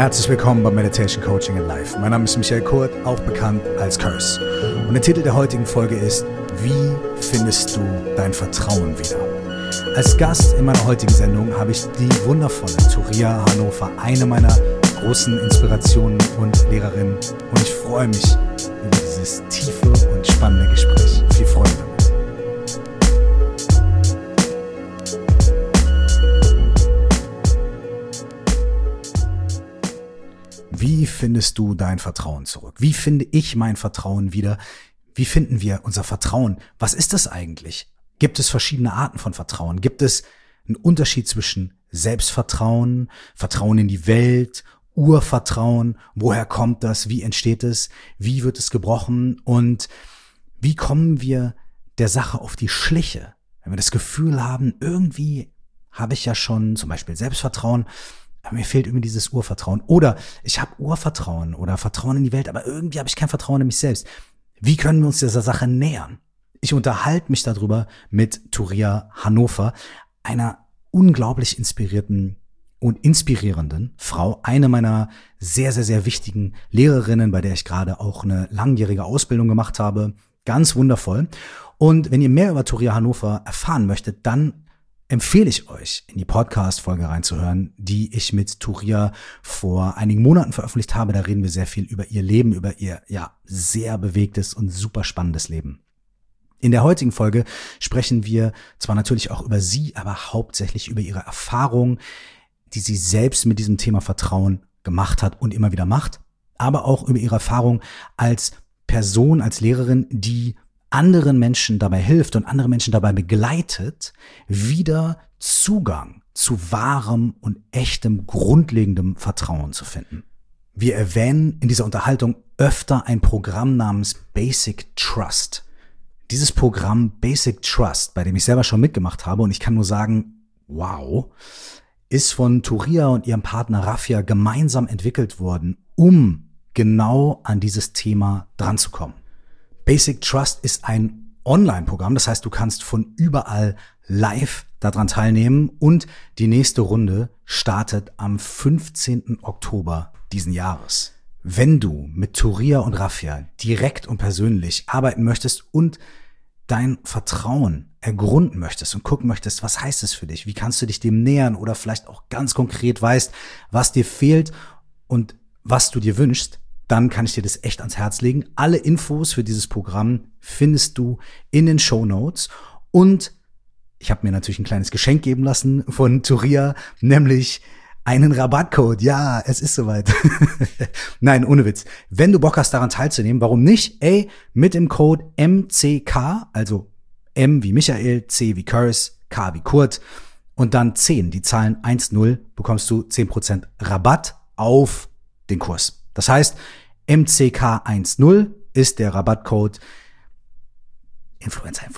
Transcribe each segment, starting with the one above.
Herzlich willkommen bei Meditation Coaching in Life. Mein Name ist Michael Kurt, auch bekannt als Curse. Und der Titel der heutigen Folge ist: Wie findest du dein Vertrauen wieder? Als Gast in meiner heutigen Sendung habe ich die wundervolle Turia Hannover, eine meiner großen Inspirationen und Lehrerinnen. Und ich freue mich über dieses tiefe und spannende Gespräch. Viel Freude damit. Wie findest du dein Vertrauen zurück? Wie finde ich mein Vertrauen wieder? Wie finden wir unser Vertrauen? Was ist das eigentlich? Gibt es verschiedene Arten von Vertrauen? Gibt es einen Unterschied zwischen Selbstvertrauen, Vertrauen in die Welt, Urvertrauen? Woher kommt das? Wie entsteht es? Wie wird es gebrochen? Und wie kommen wir der Sache auf die Schliche? Wenn wir das Gefühl haben, irgendwie habe ich ja schon zum Beispiel Selbstvertrauen, aber mir fehlt irgendwie dieses Urvertrauen. Oder ich habe Urvertrauen oder Vertrauen in die Welt, aber irgendwie habe ich kein Vertrauen in mich selbst. Wie können wir uns dieser Sache nähern? Ich unterhalte mich darüber mit Turia Hannover, einer unglaublich inspirierten und inspirierenden Frau, eine meiner sehr, sehr, sehr wichtigen Lehrerinnen, bei der ich gerade auch eine langjährige Ausbildung gemacht habe. Ganz wundervoll. Und wenn ihr mehr über Turia Hannover erfahren möchtet, dann empfehle ich euch, in die Podcast-Folge reinzuhören, die ich mit Turia vor einigen Monaten veröffentlicht habe. Da reden wir sehr viel über ihr Leben, über ihr sehr bewegtes und super spannendes Leben. In der heutigen Folge sprechen wir zwar natürlich auch über sie, aber hauptsächlich über ihre Erfahrungen, die sie selbst mit diesem Thema Vertrauen gemacht hat und immer wieder macht, aber auch über ihre Erfahrung als Person, als Lehrerin, die anderen Menschen dabei hilft und andere Menschen dabei begleitet, wieder Zugang zu wahrem und echtem, grundlegendem Vertrauen zu finden. Wir erwähnen in dieser Unterhaltung öfter ein Programm namens Basic Trust. Dieses Programm Basic Trust, bei dem ich selber schon mitgemacht habe, und ich kann nur sagen, wow, ist von Turia und ihrem Partner Raffia gemeinsam entwickelt worden, um genau an dieses Thema dran zu kommen. Basic Trust ist ein Online-Programm, das heißt, du kannst von überall live daran teilnehmen, und die nächste Runde startet am 15. Oktober diesen Jahres. Wenn du mit Turia und Raffia direkt und persönlich arbeiten möchtest und dein Vertrauen ergründen möchtest und gucken möchtest, was heißt es für dich, wie kannst du dich dem nähern, oder vielleicht auch ganz konkret weißt, was dir fehlt und was du dir wünschst, dann kann ich dir das echt ans Herz legen. Alle Infos für dieses Programm findest du in den Shownotes. Und ich habe mir natürlich ein kleines Geschenk geben lassen von Turia, nämlich einen Rabattcode. Ja, es ist soweit. Nein, ohne Witz. Wenn du Bock hast, daran teilzunehmen, warum nicht? Mit dem Code MCK, also M wie Michael, C wie Curse, K wie Kurt und dann 10, die Zahlen 10, bekommst du 10% Rabatt auf den Kurs. Das heißt, MCK10 ist der Rabattcode Influencer.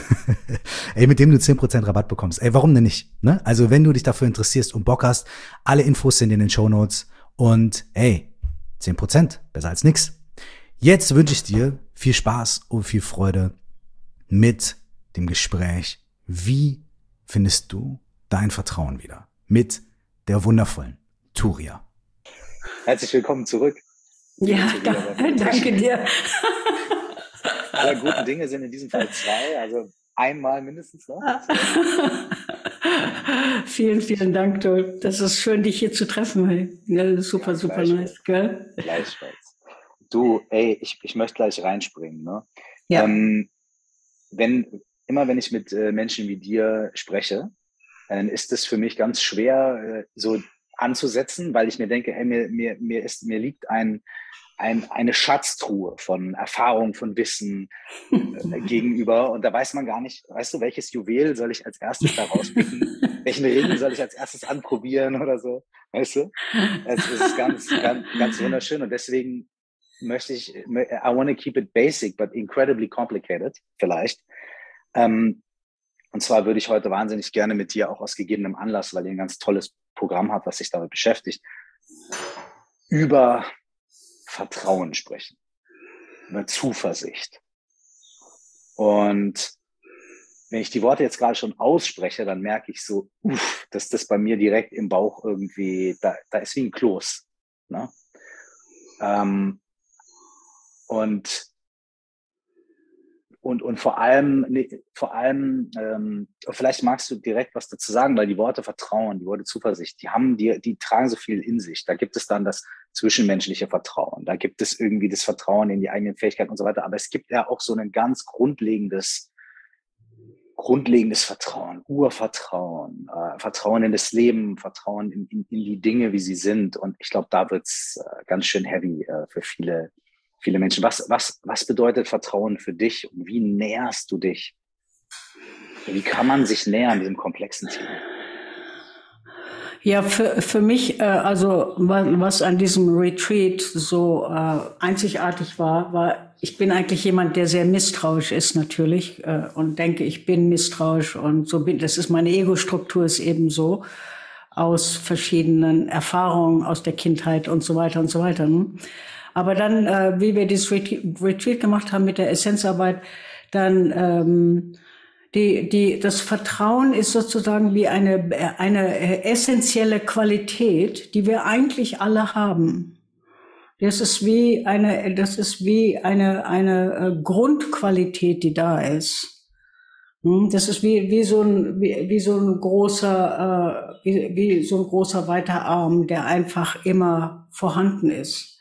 Mit dem du 10% Rabatt bekommst. Warum denn nicht? Ne? Also wenn du dich dafür interessierst und Bock hast, alle Infos sind in den Shownotes und 10%, besser als nix. Jetzt wünsche ich dir viel Spaß und viel Freude mit dem Gespräch. Wie findest du dein Vertrauen wieder? Mit der wundervollen Turia. Herzlich willkommen zurück. Ja, danke dir. Alle guten Dinge sind in diesem Fall 2, also einmal mindestens noch. Vielen, vielen Dank, du. Das ist schön, dich hier zu treffen. Hey. Ja, super, ja, super nice, gell? Gleichfalls. Du, ich möchte gleich reinspringen. Ne? Ja. Wenn ich mit Menschen wie dir spreche, dann ist es für mich ganz schwer, so anzusetzen, weil ich mir denke, mir liegt eine Schatztruhe von Erfahrung, von Wissen gegenüber, und da weiß man gar nicht, weißt du, welches Juwel soll ich als erstes da rauspicken, welchen Ring soll ich als erstes anprobieren oder so, weißt du? Es ist ganz, ganz, ganz wunderschön, und deswegen I want to keep it basic, but incredibly complicated, vielleicht. Und zwar würde ich heute wahnsinnig gerne mit dir, auch aus gegebenem Anlass, weil ihr ein ganz tolles Programm habt, was sich damit beschäftigt, über Vertrauen sprechen, über Zuversicht. Und wenn ich die Worte jetzt gerade schon ausspreche, dann merke ich so, dass das bei mir direkt im Bauch irgendwie, da ist wie ein Kloß. Ne? Und vor allem, vielleicht magst du direkt was dazu sagen, weil die Worte Vertrauen, die Worte Zuversicht, die tragen so viel in sich. Da gibt es dann das zwischenmenschliche Vertrauen, da gibt es irgendwie das Vertrauen in die eigenen Fähigkeiten und so weiter. Aber es gibt ja auch so ein ganz grundlegendes Vertrauen, Urvertrauen, Vertrauen in das Leben, Vertrauen in die Dinge, wie sie sind. Und ich glaube, da wird's ganz schön heavy für viele Menschen. Was bedeutet Vertrauen für dich und wie näherst du dich? Wie kann man sich nähern diesem komplexen Thema? Ja, für mich, also was an diesem Retreat so einzigartig war, ich bin eigentlich jemand, der sehr misstrauisch ist natürlich und denke, ich bin misstrauisch und so das ist meine Ego-Struktur ist eben so aus verschiedenen Erfahrungen aus der Kindheit und so weiter und so weiter. Ne? Aber dann, wie wir dieses Retreat gemacht haben mit der Essenzarbeit, dann das Vertrauen ist sozusagen wie eine essentielle Qualität, die wir eigentlich alle haben. Das ist wie eine Grundqualität, die da ist. Das ist wie so ein großer weiter Arm, der einfach immer vorhanden ist.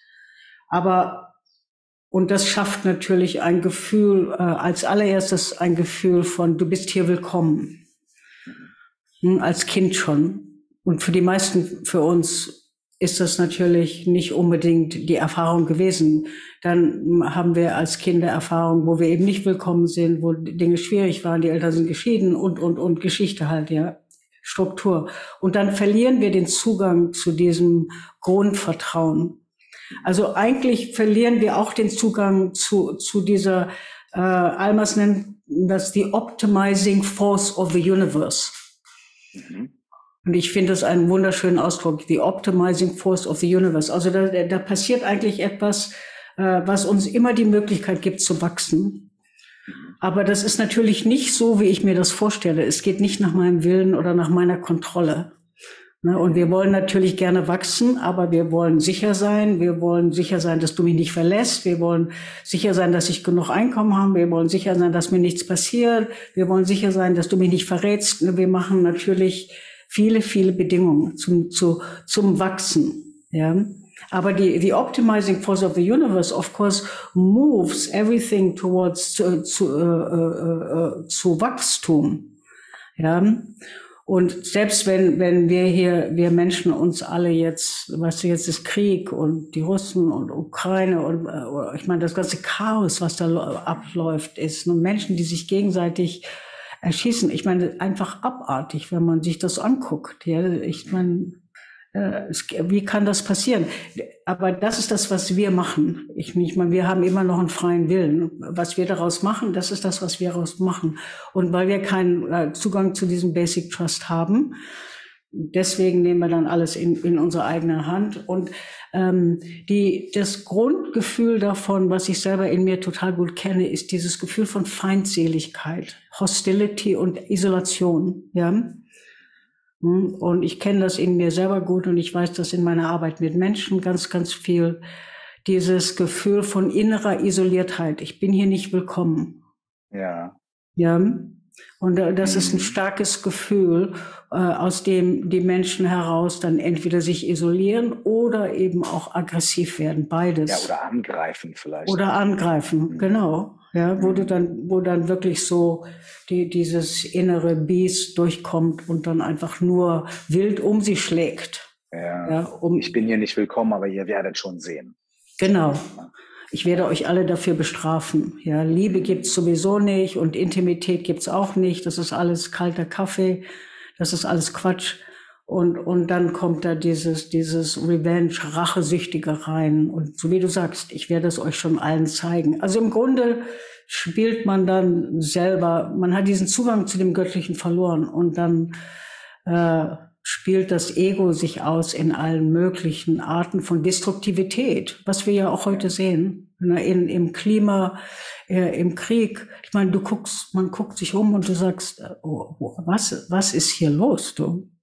Und das schafft natürlich ein Gefühl, als allererstes ein Gefühl von, du bist hier willkommen. Als Kind schon. Und für die meisten, für uns ist das natürlich nicht unbedingt die Erfahrung gewesen. Dann haben wir als Kinder Erfahrungen, wo wir eben nicht willkommen sind, wo Dinge schwierig waren, die Eltern sind geschieden und Geschichte halt, ja, Struktur. Und dann verlieren wir den Zugang zu diesem Grundvertrauen. Also eigentlich verlieren wir auch den Zugang zu dieser, Almers nennt das die Optimizing Force of the Universe. Und ich finde das einen wunderschönen Ausdruck, the Optimizing Force of the Universe. Also da passiert eigentlich etwas, was uns immer die Möglichkeit gibt zu wachsen. Aber das ist natürlich nicht so, wie ich mir das vorstelle. Es geht nicht nach meinem Willen oder nach meiner Kontrolle. Und wir wollen natürlich gerne wachsen, aber wir wollen sicher sein. Wir wollen sicher sein, dass du mich nicht verlässt. Wir wollen sicher sein, dass ich genug Einkommen habe. Wir wollen sicher sein, dass mir nichts passiert. Wir wollen sicher sein, dass du mich nicht verrätst. Wir machen natürlich viele, viele Bedingungen zum Wachsen. Ja. Aber the optimizing force of the universe, of course, moves everything towards zu Wachstum. Ja. Und selbst wenn wir Menschen uns alle jetzt, weißt du, jetzt ist Krieg und die Russen und Ukraine und ich meine, das ganze Chaos, was da abläuft, ist nur Menschen, die sich gegenseitig erschießen. Ich meine, einfach abartig, wenn man sich das anguckt. Ja, ich meine, wie kann das passieren? Aber das ist das, was wir machen. Ich meine, wir haben immer noch einen freien Willen. Was wir daraus machen, das ist das, was wir daraus machen. Und weil wir keinen Zugang zu diesem Basic Trust haben, deswegen nehmen wir dann alles in unsere eigene Hand. Und das Grundgefühl davon, was ich selber in mir total gut kenne, ist dieses Gefühl von Feindseligkeit, Hostility und Isolation. Ja. Und ich kenne das in mir selber gut und ich weiß das in meiner Arbeit mit Menschen ganz, ganz viel. Dieses Gefühl von innerer Isoliertheit. Ich bin hier nicht willkommen. Ja. Ja. Und das ist ein starkes Gefühl, aus dem die Menschen heraus dann entweder sich isolieren oder eben auch aggressiv werden. Beides. Ja, oder angreifen vielleicht. Oder angreifen, genau. Ja, wo dann wirklich so dieses innere Biest durchkommt und dann einfach nur wild um sie schlägt. Ja, ich bin hier nicht willkommen, aber ihr werdet schon sehen. Genau. Ich werde euch alle dafür bestrafen. Ja, Liebe gibt's sowieso nicht und Intimität gibt's auch nicht. Das ist alles kalter Kaffee. Das ist alles Quatsch. Und dann kommt da dieses Revenge, Rachesüchtige rein. Und so wie du sagst, ich werde es euch schon allen zeigen. Also im Grunde spielt man dann selber, man hat diesen Zugang zu dem Göttlichen verloren und dann spielt das Ego sich aus in allen möglichen Arten von Destruktivität, was wir ja auch heute sehen. Im Klima, im Krieg. Ich meine, man guckt sich um und du sagst, oh, was ist hier los, du?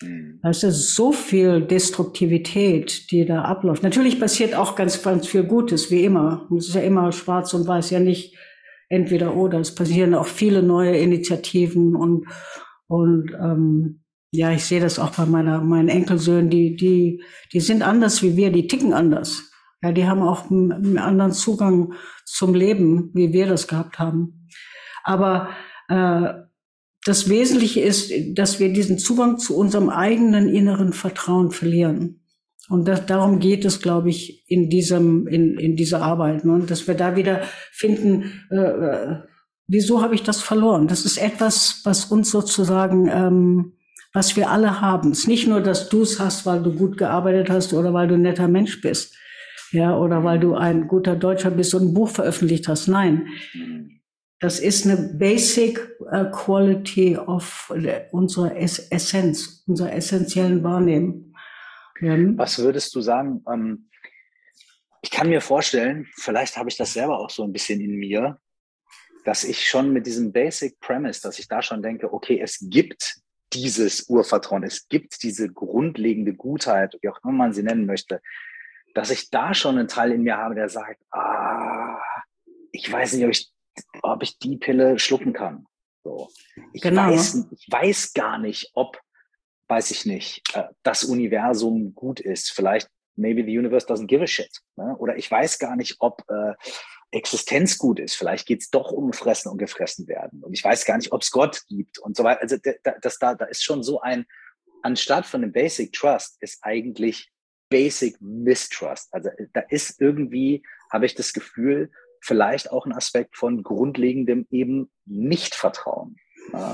Das ist so viel Destruktivität, die da abläuft. Natürlich passiert auch ganz, ganz viel Gutes, wie immer. Es ist ja immer schwarz und weiß, ja nicht entweder oder. Es passieren auch viele neue Initiativen und ja, ich sehe das auch bei meinen Enkelsöhnen, die sind anders wie wir, die ticken anders. Ja, die haben auch einen anderen Zugang zum Leben, wie wir das gehabt haben. Aber das Wesentliche ist, dass wir diesen Zugang zu unserem eigenen inneren Vertrauen verlieren. Und darum geht es, glaube ich, in dieser Arbeit, ne? Dass wir da wieder finden, wieso habe ich das verloren? Das ist etwas, was uns sozusagen, was wir alle haben. Es ist nicht nur, dass du es hast, weil du gut gearbeitet hast oder weil du ein netter Mensch bist, ja, oder weil du ein guter Deutscher bist und ein Buch veröffentlicht hast. Nein. Das ist eine basic quality of unserer Essenz, unserer essentiellen Wahrnehmung. Ja. Was würdest du sagen? Ich kann mir vorstellen, vielleicht habe ich das selber auch so ein bisschen in mir, dass ich schon mit diesem Basic Premise, dass ich da schon denke, okay, es gibt dieses Urvertrauen, es gibt diese grundlegende Gutheit, wie auch immer man sie nennen möchte, dass ich da schon einen Teil in mir habe, der sagt, ich weiß nicht, ob ich die Pille schlucken kann. So. Ich weiß gar nicht, ob, weiß ich nicht, das Universum gut ist. Vielleicht, maybe the universe doesn't give a shit. Ne? Oder ich weiß gar nicht, ob Existenz gut ist. Vielleicht geht es doch um Fressen und gefressen werden. Und ich weiß gar nicht, ob es Gott gibt und so weiter. Also da ist schon so anstatt von einem Basic Trust ist eigentlich Basic Mistrust. Also da ist irgendwie, habe ich das Gefühl, vielleicht auch ein Aspekt von grundlegendem eben Nichtvertrauen. Ja.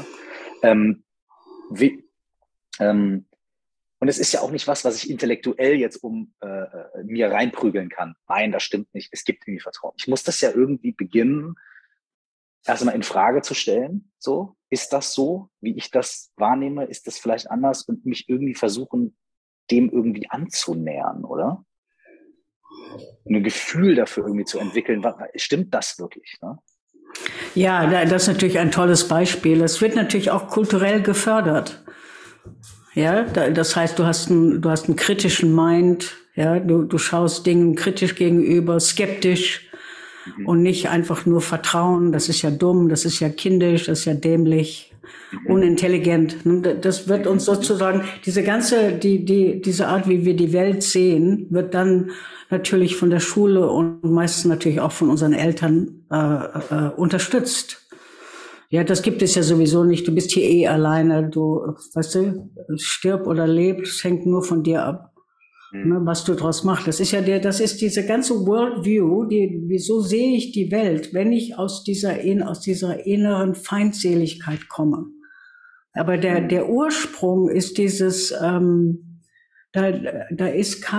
Und es ist ja auch nicht was ich intellektuell jetzt mir reinprügeln kann. Nein, das stimmt nicht. Es gibt irgendwie Vertrauen. Ich muss das ja irgendwie beginnen, erstmal in Frage zu stellen. So, ist das so, wie ich das wahrnehme? Ist das vielleicht anders? Und mich irgendwie versuchen, dem irgendwie anzunähern, oder? Ein Gefühl dafür irgendwie zu entwickeln. Stimmt das wirklich? Ne? Ja, das ist natürlich ein tolles Beispiel. Es wird natürlich auch kulturell gefördert. Ja, das heißt, du hast einen kritischen Mind. Ja, du schaust Dingen kritisch gegenüber, skeptisch und nicht einfach nur Vertrauen. Das ist ja dumm, das ist ja kindisch, das ist ja dämlich, unintelligent. Das wird uns sozusagen diese Art, wie wir die Welt sehen, wird dann natürlich von der Schule und meistens natürlich auch von unseren Eltern unterstützt. Ja, das gibt es ja sowieso nicht. Du bist hier alleine. Weißt du, stirb oder leb, es hängt nur von dir ab, ne, was du draus machst. Das ist diese ganze Worldview, wieso sehe ich die Welt, wenn ich aus dieser inneren Feindseligkeit komme. Aber der Ursprung ist dieses, da ist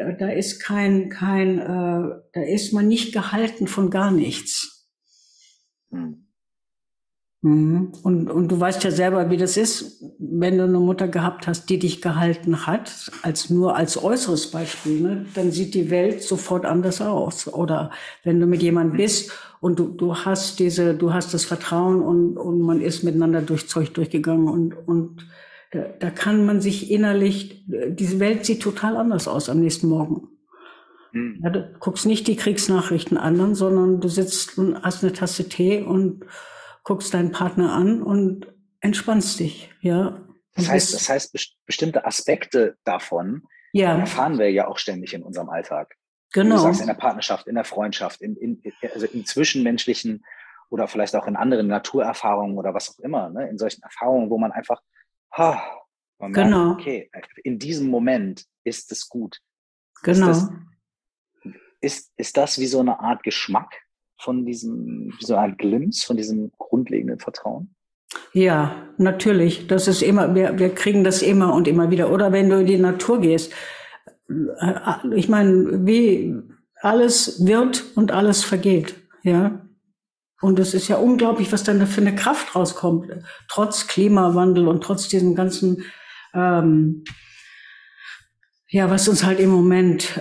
man nicht gehalten von gar nichts. Und du weißt ja selber, wie das ist, wenn du eine Mutter gehabt hast, die dich gehalten hat, nur als äußeres Beispiel, ne? Dann sieht die Welt sofort anders aus. Oder wenn du mit jemandem bist und du hast das Vertrauen und man ist miteinander durch Zeug durchgegangen und da kann man sich innerlich, diese Welt sieht total anders aus am nächsten Morgen. Ja, du guckst nicht die Kriegsnachrichten an, sondern du sitzt und hast eine Tasse Tee und guckst deinen Partner an und entspannst dich, ja. Das heißt, bestimmte Aspekte davon erfahren wir ja auch ständig in unserem Alltag. Genau. Du sagst, in der Partnerschaft, in der Freundschaft, also in zwischenmenschlichen oder vielleicht auch in anderen Naturerfahrungen oder was auch immer, ne? In solchen Erfahrungen, wo man einfach, man merkt, okay, in diesem Moment ist es gut. Genau. Ist das wie so eine Art Geschmack von wie so eine Art Glimpse von diesem grundlegenden Vertrauen? Ja, natürlich. Das ist immer, wir kriegen das immer und immer wieder. Oder wenn du in die Natur gehst. Ich meine, wie alles wird und alles vergeht, ja. Und es ist ja unglaublich, was dann da für eine Kraft rauskommt. Trotz Klimawandel und trotz diesem ganzen, was uns halt im Moment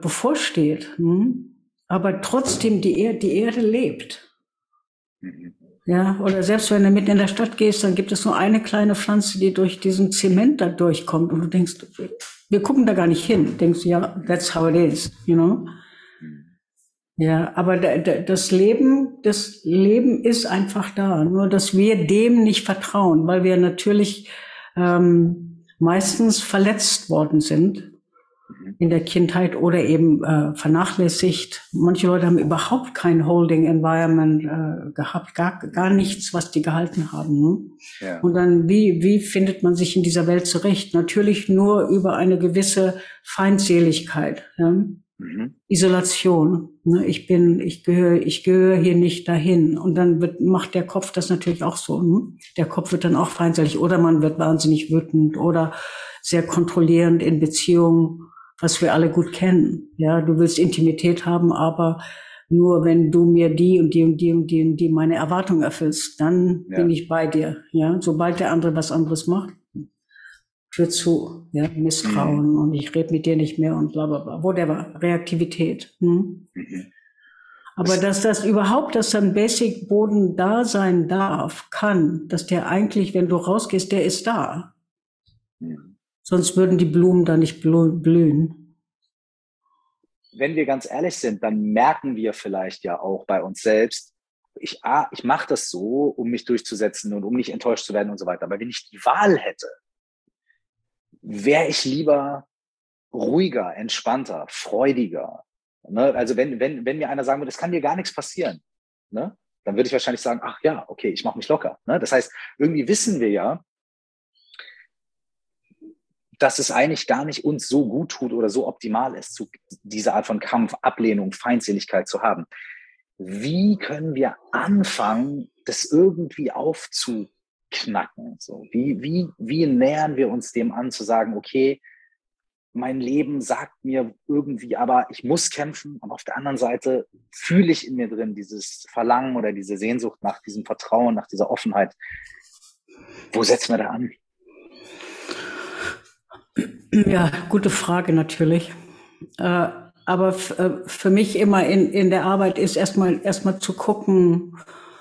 bevorsteht. Aber trotzdem, die Erde lebt. Ja, oder selbst wenn du mitten in der Stadt gehst, dann gibt es nur eine kleine Pflanze, die durch diesen Zement da durchkommt. Und du denkst, wir gucken da gar nicht hin. Denkst du, ja, that's how it is, you know? Ja, aber das Leben ist einfach da. Nur, dass wir dem nicht vertrauen, weil wir natürlich meistens verletzt worden sind in der Kindheit oder eben vernachlässigt. Manche Leute haben überhaupt kein Holding Environment gehabt, gar nichts, was die gehalten haben. Ne? Ja. Und dann, wie findet man sich in dieser Welt zurecht? Natürlich nur über eine gewisse Feindseligkeit, ja? Isolation. Ne? Ich gehöre hier nicht dahin. Und dann macht der Kopf das natürlich auch so. Ne? Der Kopf wird dann auch feindselig oder man wird wahnsinnig wütend oder sehr kontrollierend in Beziehungen, was wir alle gut kennen. Ja, du willst Intimität haben, aber nur wenn du mir die und die und die und die und die meine Erwartungen erfüllst, dann bin ich bei dir. Ja, sobald der andere was anderes macht, Tür zu, ja, Misstrauen und ich rede mit dir nicht mehr und bla bla bla, whatever, Reaktivität. Aber dass ein Basic-Boden da sein kann, dass der eigentlich, wenn du rausgehst, der ist da. Sonst würden die Blumen da nicht blühen. Wenn wir ganz ehrlich sind, dann merken wir vielleicht ja auch bei uns selbst, ich mache das so, um mich durchzusetzen und um nicht enttäuscht zu werden und so weiter. Aber wenn ich die Wahl hätte, wäre ich lieber ruhiger, entspannter, freudiger. Ne? Also wenn mir einer sagen würde, es kann dir gar nichts passieren, ne? Dann würde ich wahrscheinlich sagen, ach ja, okay, ich mache mich locker. Ne? Das heißt, irgendwie wissen wir ja, dass es eigentlich gar nicht uns so gut tut oder so optimal ist, diese Art von Kampf, Ablehnung, Feindseligkeit zu haben. Wie können wir anfangen, das irgendwie aufzuknacken? So, wie nähern wir uns dem an, zu sagen, okay, mein Leben sagt mir irgendwie, aber ich muss kämpfen. Und auf der anderen Seite fühle ich in mir drin dieses Verlangen oder diese Sehnsucht nach diesem Vertrauen, nach dieser Offenheit. Wo setzen wir da an? Ja, gute Frage natürlich. Aber für mich immer in der Arbeit ist erstmal zu gucken,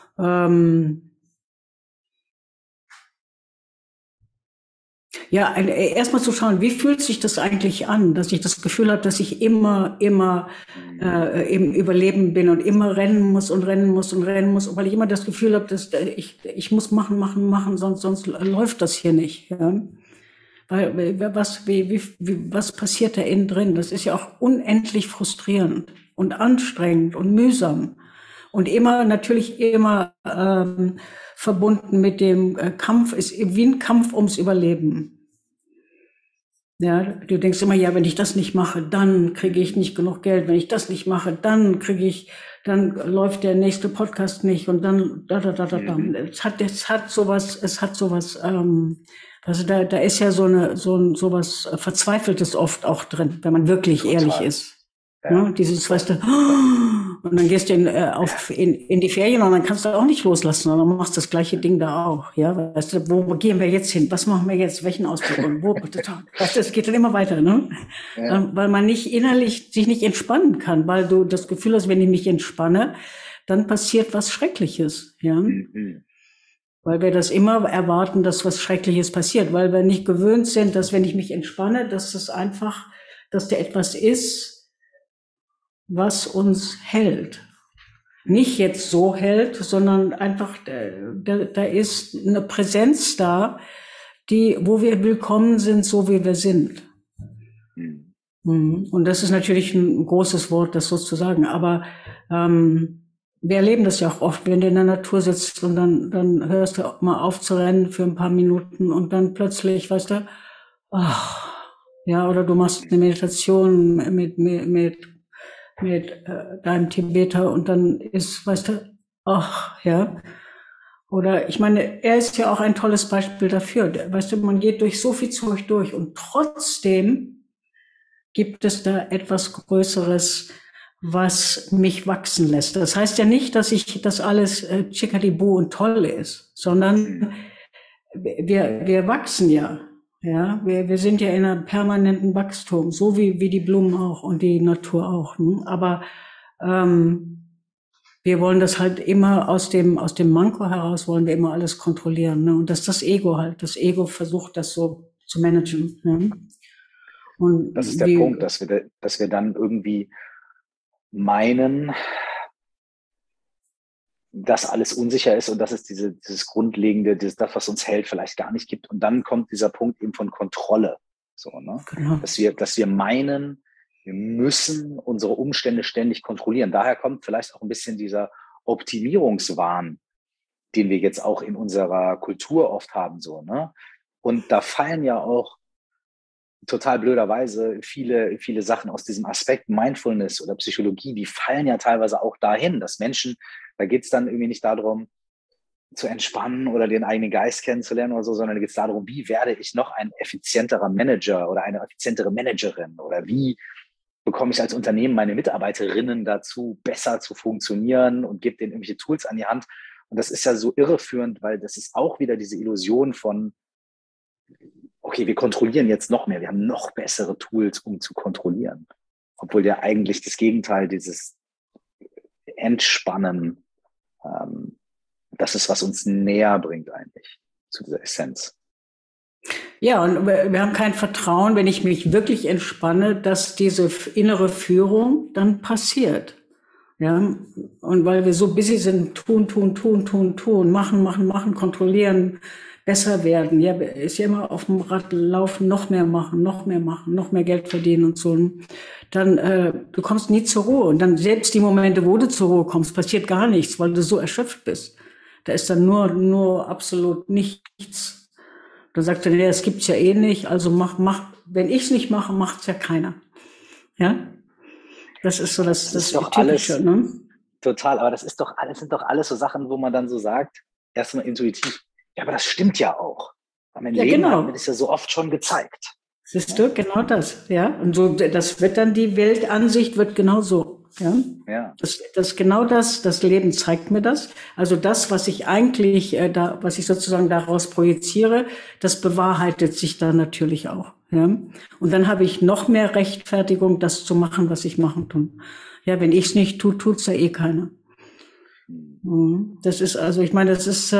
erstmal zu schauen, wie fühlt sich das eigentlich an, dass ich das Gefühl habe, dass ich immer im Überleben bin und immer rennen muss, weil ich immer das Gefühl habe, dass ich muss machen, sonst läuft das hier nicht. Ja? Weil was passiert da innen drin? Das ist ja auch unendlich frustrierend und anstrengend und mühsam und natürlich immer verbunden mit dem Kampf, ist wie ein Kampf ums Überleben. Ja, du denkst immer, ja, wenn ich das nicht mache, dann kriege ich nicht genug Geld. Wenn ich das nicht mache, dann läuft der nächste Podcast nicht und dann Es hat sowas. Also da ist ja sowas Verzweifeltes oft auch drin, wenn man wirklich ehrlich ist. Ja. Dieses, weißt du, und dann gehst du in die Ferien und dann kannst du auch nicht loslassen, sondern machst das gleiche Ding da auch. Ja, weißt du, wo gehen wir jetzt hin? Was machen wir jetzt? Welchen Ausdruck? Weißt du, es geht dann immer weiter, ne? Ja. Weil man nicht innerlich sich nicht entspannen kann, weil du das Gefühl hast, wenn ich mich entspanne, dann passiert was Schreckliches, ja. Weil wir das immer erwarten, dass was Schreckliches passiert, weil wir nicht gewöhnt sind, dass wenn ich mich entspanne, dass da etwas ist, was uns hält. Nicht jetzt so hält, sondern einfach, da ist eine Präsenz da, wo wir willkommen sind, so wie wir sind. Und das ist natürlich ein großes Wort, das so zu sagen, aber wir erleben das ja auch oft, wenn du in der Natur sitzt und dann hörst du mal auf zu rennen für ein paar Minuten und dann plötzlich, weißt du, oder du machst eine Meditation mit deinem Tibeter und dann ist, weißt du, oder ich meine, er ist ja auch ein tolles Beispiel dafür, weißt du, man geht durch so viel Zeug durch und trotzdem gibt es da etwas Größeres, was mich wachsen lässt. Das heißt ja nicht, dass das alles Chickadee-Boo und toll ist, sondern wir wachsen ja. Ja, wir sind ja in einem permanenten Wachstum, so wie die Blumen auch und die Natur auch. Ne? Aber wir wir wollen das halt immer aus dem Manko heraus wollen wir immer alles kontrollieren, ne? Und das Ego halt. Das Ego versucht, das so zu managen. Ne? Und das ist der Punkt, dass wir dann irgendwie meinen, dass alles unsicher ist und dass es dieses Grundlegende, das, was uns hält, vielleicht gar nicht gibt. Und dann kommt dieser Punkt eben von Kontrolle. So, ne? Genau. Dass wir meinen, wir müssen unsere Umstände ständig kontrollieren. Daher kommt vielleicht auch ein bisschen dieser Optimierungswahn, den wir jetzt auch in unserer Kultur oft haben. So, ne? Und da fallen ja auch total blöderweise viele Sachen aus diesem Aspekt Mindfulness oder Psychologie, die fallen ja teilweise auch dahin, dass Menschen, da geht es dann irgendwie nicht darum, zu entspannen oder den eigenen Geist kennenzulernen oder so, sondern da geht es darum, wie werde ich noch ein effizienterer Manager oder eine effizientere Managerin oder wie bekomme ich als Unternehmen meine Mitarbeiterinnen dazu, besser zu funktionieren und gebe denen irgendwelche Tools an die Hand. Und das ist ja so irreführend, weil das ist auch wieder diese Illusion von, okay, wir kontrollieren jetzt noch mehr, wir haben noch bessere Tools, um zu kontrollieren. Obwohl ja eigentlich das Gegenteil, dieses Entspannen, das ist, was uns näher bringt eigentlich zu dieser Essenz. Ja, und wir haben kein Vertrauen, wenn ich mich wirklich entspanne, dass diese innere Führung dann passiert. Ja, und weil wir so busy sind, tun, machen, kontrollieren, besser werden. Ja, ist ja immer auf dem Rad laufen, noch mehr machen, noch mehr Geld verdienen und so. Dann, du kommst nie zur Ruhe. Und dann selbst die Momente, wo du zur Ruhe kommst, passiert gar nichts, weil du so erschöpft bist. Da ist dann nur absolut nichts. Da sagt er, nee, das gibt's ja eh nicht, also mach, wenn ich's nicht mache, macht's ja keiner. Ja? Das ist so das ist doch Typische, alles, ne? Total, aber das sind doch alles so Sachen, wo man dann so sagt, erstmal intuitiv, ja, aber das stimmt ja auch. Weil mein Leben hat mir das ja so oft schon gezeigt. Siehst du, genau das, ja. Und so, das wird dann die Weltansicht wird genau so, ja. Ja. Das genau das Leben zeigt mir das. Also das, was ich eigentlich was ich sozusagen daraus projiziere, das bewahrheitet sich dann natürlich auch, ja. Und dann habe ich noch mehr Rechtfertigung, das zu machen, was ich machen tue. Ja, wenn ich es nicht tue, tut's ja eh keiner. Das ist also, ich meine, das ist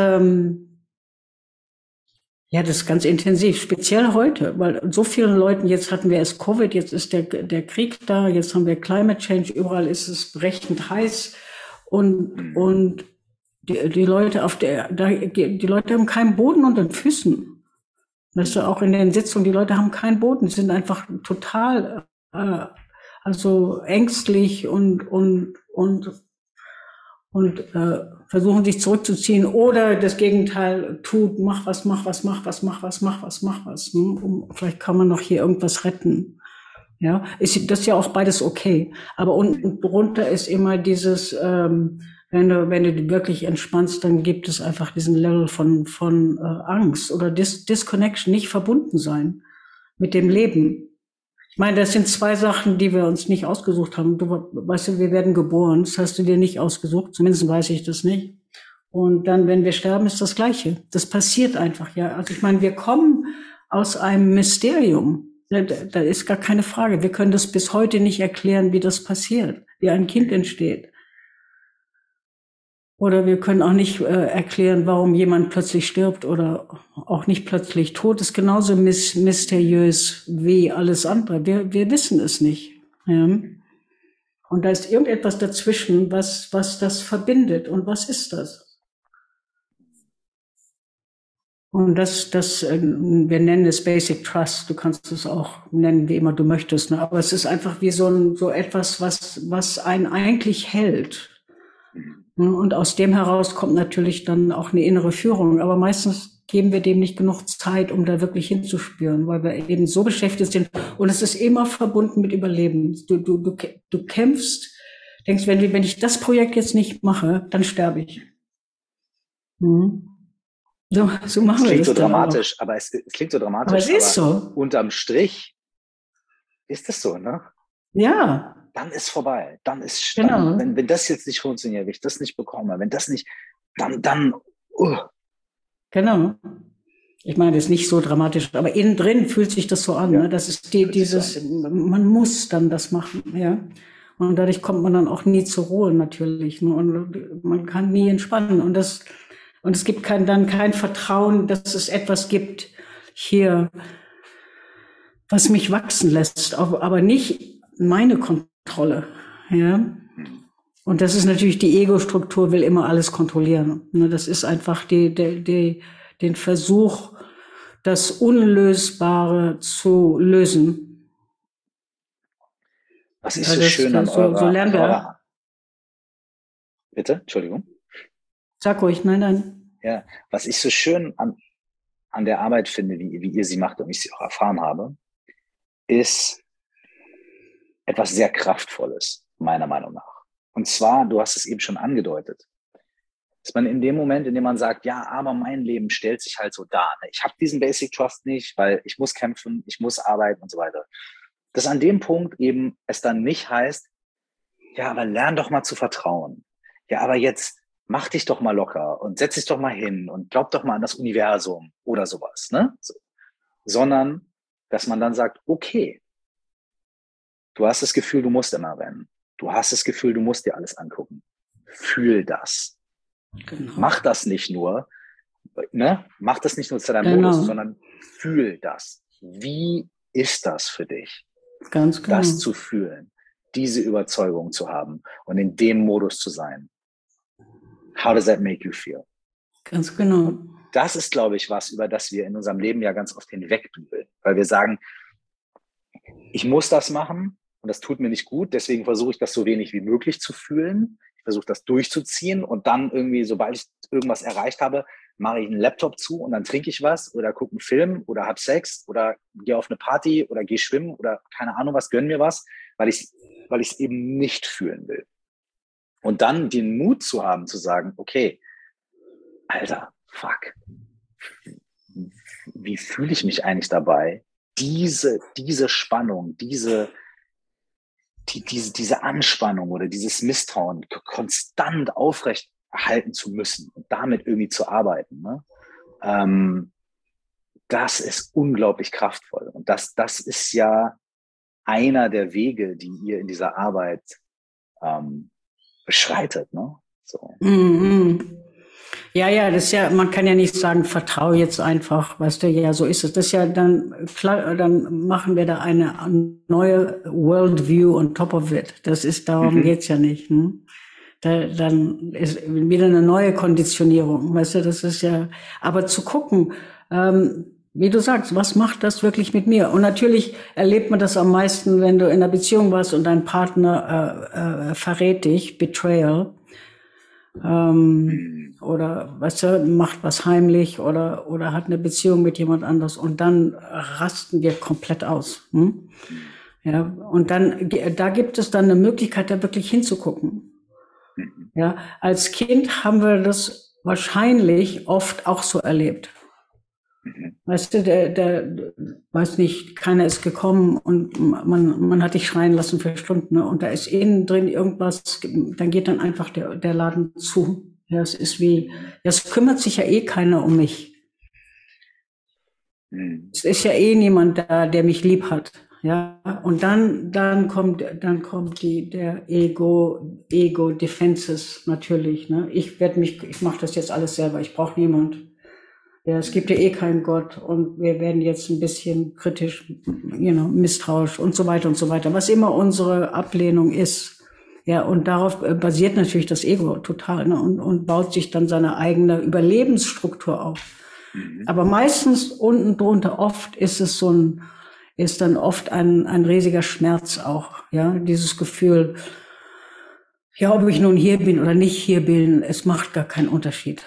ja, das ist ganz intensiv, speziell heute, weil so vielen Leuten, jetzt hatten wir erst Covid, jetzt ist der Krieg da, jetzt haben wir Climate Change, überall ist es brechend heiß und die Leute die Leute haben keinen Boden unter den Füßen. Weißt du, auch in den Sitzungen, die Leute haben keinen Boden, die sind einfach total also ängstlich und versuchen sich zurückzuziehen oder das Gegenteil mach was. Vielleicht kann man noch hier irgendwas retten. Ja, das ist ja auch beides okay. Aber unten drunter ist immer dieses, wenn du wirklich entspannst, dann gibt es einfach diesen Level von Angst oder Disconnection, nicht verbunden sein mit dem Leben. Ich meine, das sind zwei Sachen, die wir uns nicht ausgesucht haben. Du weißt, wir werden geboren, das hast du dir nicht ausgesucht, zumindest weiß ich das nicht. Und dann, wenn wir sterben, ist das Gleiche. Das passiert einfach, ja. Also ich meine, wir kommen aus einem Mysterium. Da ist gar keine Frage. Wir können das bis heute nicht erklären, wie das passiert, wie ein Kind entsteht. Oder wir können auch nicht erklären, warum jemand plötzlich stirbt oder auch nicht plötzlich tot. Ist genauso mysteriös wie alles andere. Wir wissen es nicht. Ja? Und da ist irgendetwas dazwischen, was das verbindet. Und was ist das? Und das wir nennen es Basic Trust. Du kannst es auch nennen, wie immer du möchtest. Ne? Aber es ist einfach wie so etwas, was einen eigentlich hält. Und aus dem heraus kommt natürlich dann auch eine innere Führung. Aber meistens geben wir dem nicht genug Zeit, um da wirklich hinzuspüren, weil wir eben so beschäftigt sind. Und es ist immer verbunden mit Überleben. Du kämpfst, denkst, wenn ich das Projekt jetzt nicht mache, dann sterbe ich. So machen wir das. Klingt so dramatisch, aber es klingt so dramatisch. Aber es ist so. Unterm Strich ist es so, ne? Ja. Dann ist vorbei. Dann ist, genau. Wenn das jetzt nicht funktioniert, wenn ich das nicht bekomme, wenn das nicht, dann. Genau. Ich meine, das ist nicht so dramatisch, aber innen drin fühlt sich das so an. Ja. Ne? Das ist dieses, man muss dann das machen, ja. Und dadurch kommt man dann auch nie zur Ruhe natürlich. Ne? Und man kann nie entspannen. Und es gibt dann kein Vertrauen, dass es etwas gibt hier, was mich wachsen lässt, aber nicht meine Kontrolle. Ja. Und das ist natürlich die Ego-Struktur, will immer alles kontrollieren. Ne? Das ist einfach den Versuch, das Unlösbare zu lösen. Was ist so schön an eurer Bitte, Entschuldigung. Sag ruhig, nein. Ja, was ich so schön an der Arbeit finde, wie ihr sie macht und ich sie auch erfahren habe, ist etwas sehr Kraftvolles, meiner Meinung nach. Und zwar, du hast es eben schon angedeutet, dass man in dem Moment, in dem man sagt, ja, aber mein Leben stellt sich halt so dar. Ich habe diesen Basic Trust nicht, weil ich muss kämpfen, ich muss arbeiten und so weiter. Dass an dem Punkt eben es dann nicht heißt, ja, aber lern doch mal zu vertrauen. Ja, aber jetzt mach dich doch mal locker und setz dich doch mal hin und glaub doch mal an das Universum oder sowas, ne? So. Sondern, dass man dann sagt, okay, du hast das Gefühl, du musst immer rennen. Du hast das Gefühl, du musst dir alles angucken. Fühl das. Genau. Mach das nicht nur, ne? Mach das nicht nur zu deinem Modus, sondern fühl das. Wie ist das für dich? Ganz genau. Das zu fühlen, diese Überzeugung zu haben und in dem Modus zu sein. How does that make you feel? Ganz genau. Und das ist, glaube ich, was, über das wir in unserem Leben ja ganz oft hinwegbügeln, weil wir sagen, ich muss das machen und das tut mir nicht gut, deswegen versuche ich das so wenig wie möglich zu fühlen. Ich versuche das durchzuziehen und dann irgendwie, sobald ich irgendwas erreicht habe, mache ich einen Laptop zu und dann trinke ich was oder gucke einen Film oder habe Sex oder gehe auf eine Party oder gehe schwimmen oder keine Ahnung was, gönn mir was, weil ich es eben nicht fühlen will. Und dann den Mut zu haben, zu sagen, okay, Alter, fuck, wie fühle ich mich eigentlich dabei, diese Spannung, diese Anspannung oder dieses Misstrauen konstant aufrecht halten zu müssen und damit irgendwie zu arbeiten, ne? Das ist unglaublich kraftvoll. Und das ist ja einer der Wege, die ihr in dieser Arbeit beschreitet, ne? So. Ja, das ist ja, man kann ja nicht sagen, vertraue jetzt einfach, weißt du, ja, so ist es. Das ist ja dann, klar, dann machen wir da eine neue Worldview on top of it. Das ist, darum geht's ja nicht, ne? Dann ist wieder eine neue Konditionierung, weißt du, das ist ja, aber zu gucken, wie du sagst, was macht das wirklich mit mir? Und natürlich erlebt man das am meisten, wenn du in einer Beziehung warst und dein Partner verrät dich, Betrayal, oder weißt du, macht was heimlich oder hat eine Beziehung mit jemand anders und dann rasten wir komplett aus. Ja, und dann da gibt es dann eine Möglichkeit, da wirklich hinzugucken. Ja, als Kind haben wir das wahrscheinlich oft auch so erlebt. Weißt du, der weiß nicht, keiner ist gekommen und man hat dich schreien lassen für Stunden, ne? Und da ist innen drin irgendwas, dann geht dann einfach der Laden zu. Ja, es ist wie, es kümmert sich ja eh keiner um mich. Es ist ja eh niemand da, der mich lieb hat. Ja, und dann kommt der Ego Defenses natürlich, ne? Ich mache das jetzt alles selber, ich brauche niemand. Ja, es gibt ja eh keinen Gott und wir werden jetzt ein bisschen kritisch, misstrauisch und so weiter, was immer unsere Ablehnung ist. Ja, und darauf basiert natürlich das Ego total, ne? Und baut sich dann seine eigene Überlebensstruktur auf. Aber meistens unten drunter oft ist dann oft ein riesiger Schmerz auch, ja, dieses Gefühl, ja, ob ich nun hier bin oder nicht hier bin, es macht gar keinen Unterschied.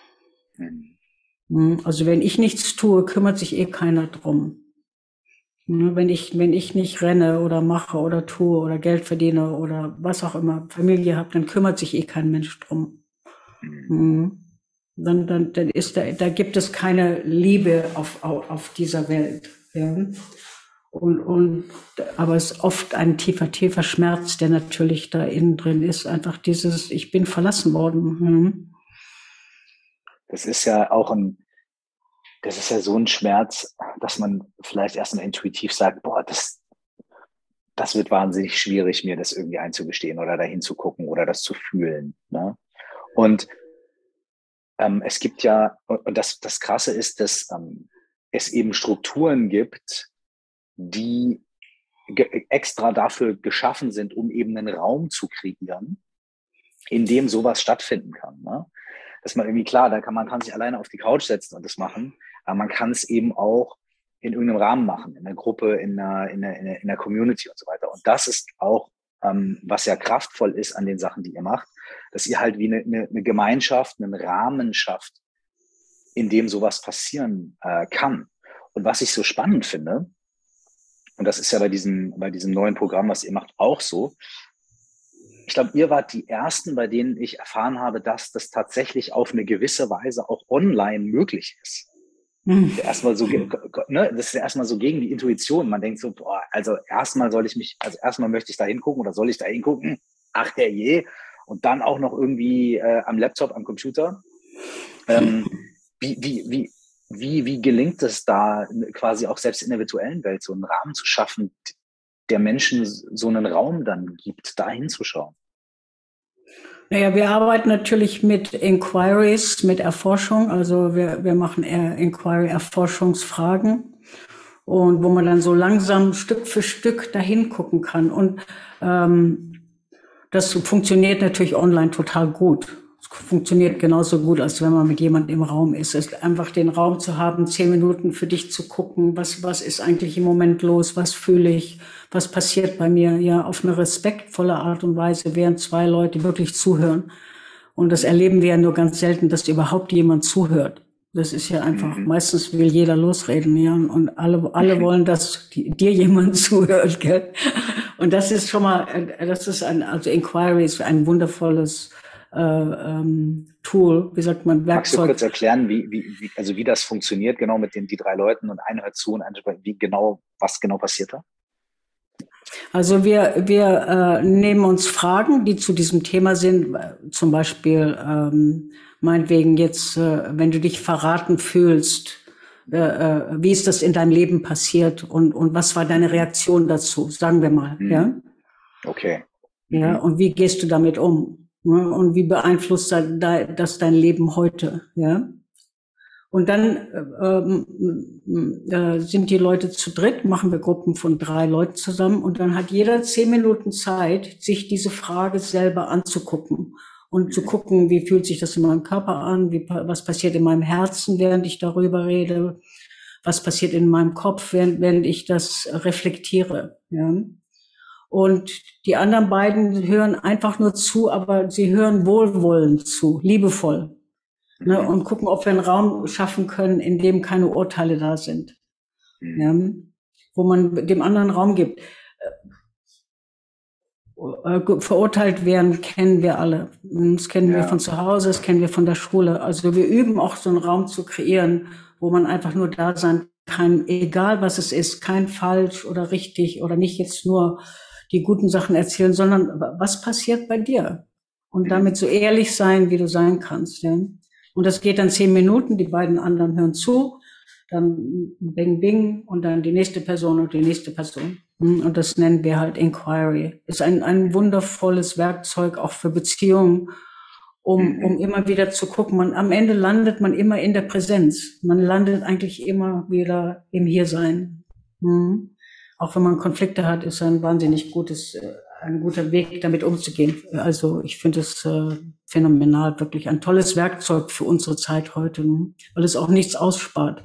Also wenn ich nichts tue, kümmert sich eh keiner drum. Wenn ich nicht renne oder mache oder tue oder Geld verdiene oder was auch immer, Familie habe, dann kümmert sich eh kein Mensch drum. Dann da gibt es keine Liebe auf dieser Welt. Ja. Aber es ist oft ein tiefer Schmerz, der natürlich da innen drin ist. Einfach dieses, ich bin verlassen worden. Das ist ja so ein Schmerz, dass man vielleicht erstmal intuitiv sagt, boah, das wird wahnsinnig schwierig, mir das irgendwie einzugestehen oder dahin zu gucken oder das zu fühlen. Ne? Und es gibt ja, und das Krasse ist, dass es eben Strukturen gibt, die extra dafür geschaffen sind, um eben einen Raum zu kreieren, in dem sowas stattfinden kann. Ne? Dass man irgendwie, klar, man kann sich alleine auf die Couch setzen und das machen, aber man kann es eben auch in irgendeinem Rahmen machen, in einer Gruppe, in einer Community und so weiter. Und das ist auch, was ja kraftvoll ist an den Sachen, die ihr macht, dass ihr halt wie eine Gemeinschaft, einen Rahmen schafft, in dem sowas passieren kann. Und was ich so spannend finde, und das ist ja bei diesem neuen Programm, was ihr macht, auch so, ich glaube, ihr wart die Ersten, bei denen ich erfahren habe, dass das tatsächlich auf eine gewisse Weise auch online möglich ist. Erstmal so, ne, das ist ja erstmal so gegen die Intuition. Man denkt so, boah, also erstmal möchte ich da hingucken oder soll ich da hingucken? Ach herrje. Und dann auch noch irgendwie am Laptop, am Computer. Wie gelingt es da quasi auch selbst in der virtuellen Welt so einen Rahmen zu schaffen, der Menschen so einen Raum dann gibt, da hinzuschauen? Naja, wir arbeiten natürlich mit Inquiries, mit Erforschung. Also wir machen Erforschungsfragen und wo man dann so langsam Stück für Stück dahin gucken kann. Und das funktioniert natürlich online total gut. Es funktioniert genauso gut, als wenn man mit jemandem im Raum ist. Es ist einfach den Raum zu haben, 10 Minuten für dich zu gucken, was ist eigentlich im Moment los, was fühle ich, was passiert bei mir, ja, auf eine respektvolle Art und Weise, während 2 Leute wirklich zuhören. Und das erleben wir ja nur ganz selten, dass überhaupt jemand zuhört. Das ist ja einfach, meistens will jeder losreden, ja, und alle wollen, dass dir jemand zuhört, gell? Und das ist schon mal, also Inquiry ist ein wundervolles Tool, wie sagt man, Werkzeug. Magst du kurz erklären, wie das funktioniert, genau mit die 3 Leuten und einer hört zu und einer, was genau passiert da? Also wir nehmen uns Fragen, die zu diesem Thema sind, zum Beispiel meinetwegen jetzt, wenn du dich verraten fühlst, wie ist das in deinem Leben passiert und was war deine Reaktion dazu, sagen wir mal, ja? Okay. Ja, und wie gehst du damit um? Und wie beeinflusst das dein Leben heute, ja? Und dann sind die Leute zu dritt, machen wir Gruppen von 3 Leuten zusammen und dann hat jeder 10 Minuten Zeit, sich diese Frage selber anzugucken und zu gucken, wie fühlt sich das in meinem Körper an, was passiert in meinem Herzen, während ich darüber rede, was passiert in meinem Kopf, während ich das reflektiere, ja. Und die anderen beiden hören einfach nur zu, aber sie hören wohlwollend zu, liebevoll. Ne, und gucken, ob wir einen Raum schaffen können, in dem keine Urteile da sind. Ja, wo man dem anderen Raum gibt. Verurteilt werden kennen wir alle. Das kennen wir von zu Hause, das kennen wir von der Schule. Also wir üben auch so einen Raum zu kreieren, wo man einfach nur da sein kann, egal was es ist, kein falsch oder richtig oder nicht jetzt nur die guten Sachen erzählen, sondern was passiert bei dir? Und damit so ehrlich sein, wie du sein kannst. Ja? Und das geht dann 10 Minuten, die beiden anderen hören zu, dann bing, bing und dann die nächste Person und die nächste Person. Und das nennen wir halt Inquiry. Ist ein wundervolles Werkzeug auch für Beziehungen, um immer wieder zu gucken. Am Ende landet man immer in der Präsenz. Man landet eigentlich immer wieder im Hiersein. Auch wenn man Konflikte hat, ist ein wahnsinnig ein guter Weg, damit umzugehen. Also ich finde es phänomenal, wirklich ein tolles Werkzeug für unsere Zeit heute, weil es auch nichts ausspart.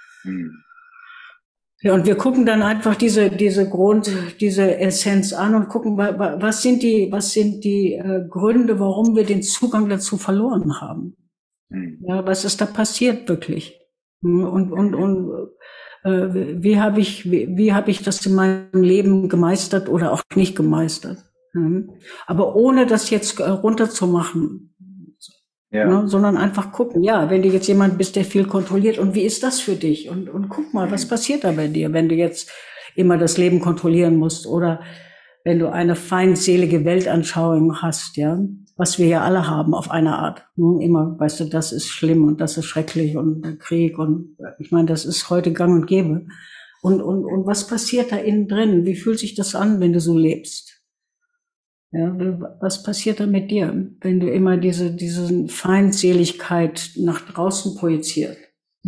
Ja, und wir gucken dann einfach diese Essenz an und gucken, was sind die Gründe, warum wir den Zugang dazu verloren haben. Ja, was ist da passiert wirklich? Und wie habe ich das in meinem Leben gemeistert oder auch nicht gemeistert? Aber ohne das jetzt runterzumachen, sondern einfach gucken. Ja, wenn du jetzt jemand bist, der viel kontrolliert, und wie ist das für dich? Und guck mal, was passiert da bei dir, wenn du jetzt immer das Leben kontrollieren musst oder wenn du eine feindselige Weltanschauung hast, ja, was wir ja alle haben auf eine Art. Immer, weißt du, das ist schlimm und das ist schrecklich und der Krieg und ich meine, das ist heute gang und gäbe. Und was passiert da innen drin? Wie fühlt sich das an, wenn du so lebst? Ja, was passiert da mit dir, wenn du immer diese Feindseligkeit nach draußen projizierst?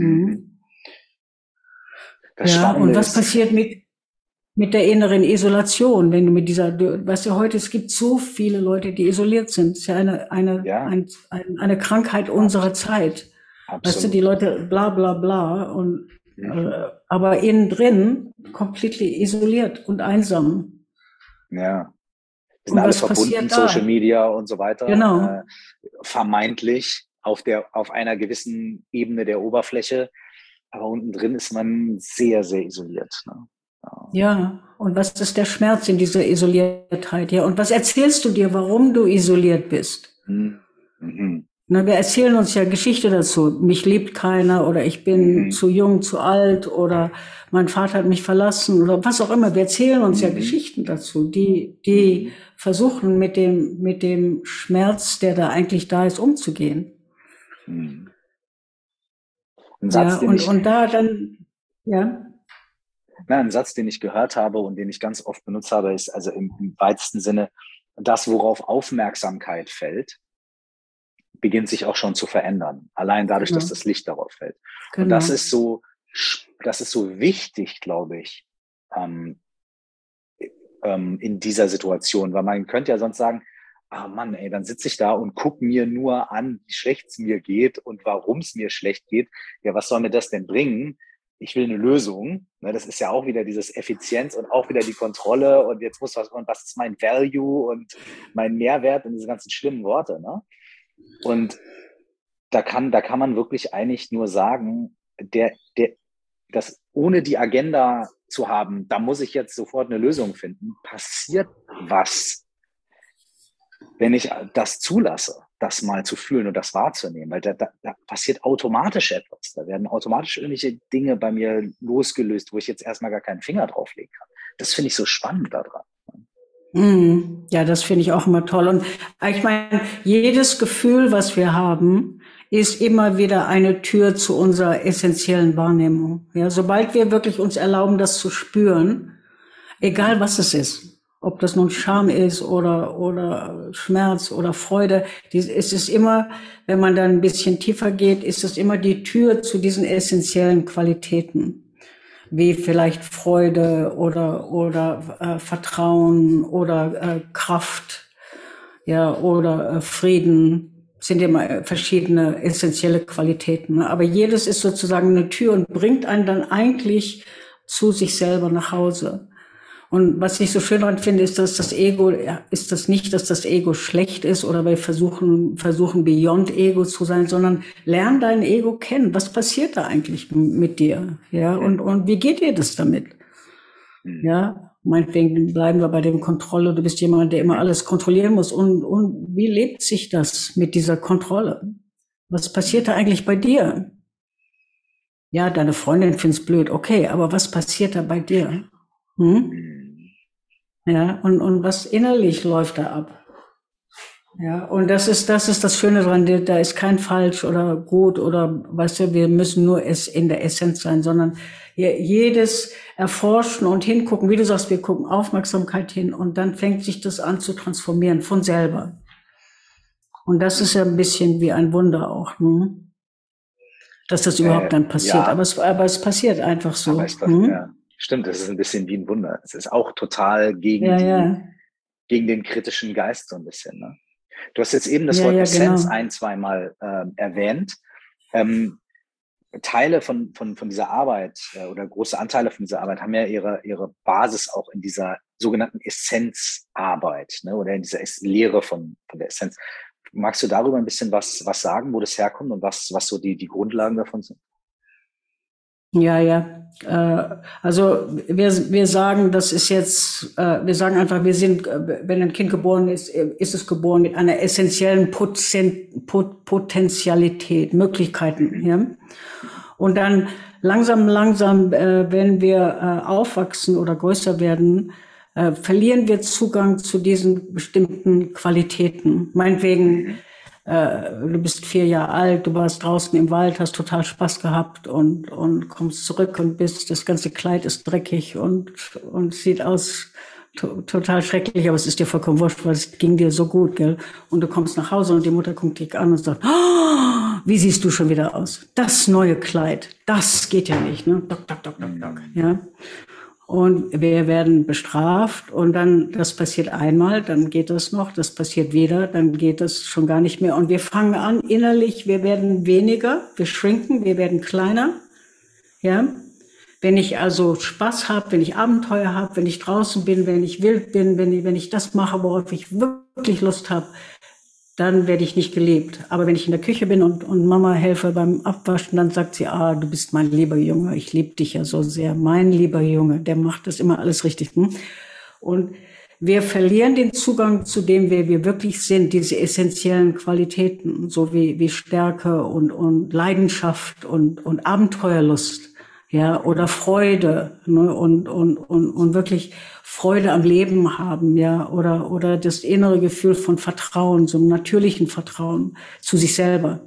Ja, und was passiert mit der inneren Isolation, wenn du mit weißt du, heute, es gibt so viele Leute, die isoliert sind. Es ist ja eine Krankheit unserer Zeit. Absolut. Weißt du, die Leute bla bla bla und aber innen drin komplett isoliert und einsam. Ja. Wir sind alle verbunden, Social Media und so weiter. Genau. Vermeintlich auf einer gewissen Ebene der Oberfläche. Aber unten drin ist man sehr, sehr isoliert. Ne? Ja, und was ist der Schmerz in dieser Isoliertheit? Ja, und was erzählst du dir, warum du isoliert bist? Na, wir erzählen uns ja Geschichte dazu. Mich liebt keiner oder ich bin zu jung, zu alt oder mein Vater hat mich verlassen oder was auch immer. Wir erzählen uns ja Geschichten dazu, die versuchen mit dem Schmerz, der da eigentlich da ist, umzugehen. Ein Satz, ein Satz, den ich gehört habe und den ich ganz oft benutzt habe, ist also im weitesten Sinne, das, worauf Aufmerksamkeit fällt, beginnt sich auch schon zu verändern. Allein dadurch, dass das Licht darauf fällt. Genau. Und das ist so wichtig, glaube ich, in dieser Situation, weil man könnte ja sonst sagen, ah Mann, ey, dann sitze ich da und gucke mir nur an, wie schlecht es mir geht und warum es mir schlecht geht. Ja, was soll mir das denn bringen? Ich will eine Lösung. Ne, das ist ja auch wieder dieses Effizienz und auch wieder die Kontrolle und jetzt was ist mein Value und mein Mehrwert und diese ganzen schlimmen Worte. Ne? Und da kann man wirklich eigentlich nur sagen, dass ohne die Agenda zu haben, da muss ich jetzt sofort eine Lösung finden, passiert was, wenn ich das zulasse, das mal zu fühlen und das wahrzunehmen, weil da passiert automatisch etwas. Da werden automatisch irgendwelche Dinge bei mir losgelöst, wo ich jetzt erstmal gar keinen Finger drauflegen kann. Das finde ich so spannend daran. Ja, das finde ich auch immer toll. Und ich meine, jedes Gefühl, was wir haben, ist immer wieder eine Tür zu unserer essentiellen Wahrnehmung. Ja, sobald wir wirklich uns erlauben, das zu spüren, egal was es ist, ob das nun Scham ist oder Schmerz oder Freude, ist es immer, wenn man dann ein bisschen tiefer geht, ist es immer die Tür zu diesen essentiellen Qualitäten, wie vielleicht Freude oder Vertrauen oder Kraft, ja, oder Frieden. Sind immer verschiedene essentielle Qualitäten. Ne? Aber jedes ist sozusagen eine Tür und bringt einen dann eigentlich zu sich selber nach Hause. Und was ich so schön daran finde, ist, dass das Ego, ist das nicht, dass das Ego schlecht ist oder wir versuchen beyond Ego zu sein, sondern lern dein Ego kennen. Was passiert da eigentlich mit dir? Ja, und wie geht dir das damit? Ja, meinetwegen bleiben wir bei dem Kontrolle. Du bist jemand, der immer alles kontrollieren muss. Und wie lebt sich das mit dieser Kontrolle? Was passiert da eigentlich bei dir? Ja, deine Freundin find's blöd. Okay, aber was passiert da bei dir? Ja, und was innerlich läuft da ab? Ja, und das ist das Schöne dran, da ist kein falsch oder gut oder, weißt du, wir müssen nur in der Essenz sein, sondern jedes erforschen und hingucken, wie du sagst, wir gucken Aufmerksamkeit hin und dann fängt sich das an zu transformieren von selber. Und das ist ja ein bisschen wie ein Wunder auch, ne? Dass das überhaupt dann passiert. Ja. Aber es passiert einfach so. Ja. Stimmt, das ist ein bisschen wie ein Wunder. Es ist auch total gegen den kritischen Geist so ein bisschen. Ne? Du hast jetzt eben das Wort Essenz ein-, zweimal erwähnt. Teile von dieser Arbeit oder große Anteile von dieser Arbeit haben ja ihre Basis auch in dieser sogenannten Essenzarbeit, ne? Oder in dieser Lehre von der Essenz. Magst du darüber ein bisschen was sagen, wo das herkommt und was so die Grundlagen davon sind? Ja. Also wir sagen, das ist jetzt, wir sagen einfach, wir sind, wenn ein Kind geboren ist, ist es geboren mit einer essentiellen Potentialität, Möglichkeiten. Ja? Und dann langsam, wenn wir aufwachsen oder größer werden, verlieren wir Zugang zu diesen bestimmten Qualitäten. Meinetwegen du bist 4 Jahre alt, du warst draußen im Wald, hast total Spaß gehabt und kommst zurück und das ganze Kleid ist dreckig und sieht aus total schrecklich, aber es ist dir vollkommen wurscht, weil es ging dir so gut, gell? Und du kommst nach Hause und die Mutter guckt dich an und sagt, oh, wie siehst du schon wieder aus? Das neue Kleid, das geht ja nicht, ne? Dock, dock, dock, dock, dock, ja? Und wir werden bestraft und dann, das passiert einmal, dann geht das noch, das passiert wieder, dann geht das schon gar nicht mehr. Und wir fangen an innerlich, wir werden weniger, wir shrinken, wir werden kleiner, ja. Wenn ich also Spaß habe, wenn ich Abenteuer habe, wenn ich draußen bin, wenn ich wild bin, wenn ich das mache, worauf ich wirklich Lust habe, dann werde ich nicht gelebt. Aber wenn ich in der Küche bin und Mama helfe beim Abwaschen, dann sagt sie, du bist mein lieber Junge, ich liebe dich ja so sehr. Mein lieber Junge, der macht das immer alles richtig. Und wir verlieren den Zugang zu dem, wer wir wirklich sind, diese essentiellen Qualitäten, so wie Stärke und Leidenschaft und Abenteuerlust. Ja, oder Freude, ne, und wirklich Freude am Leben haben, ja, oder das innere Gefühl von Vertrauen, so einem natürlichen Vertrauen zu sich selber,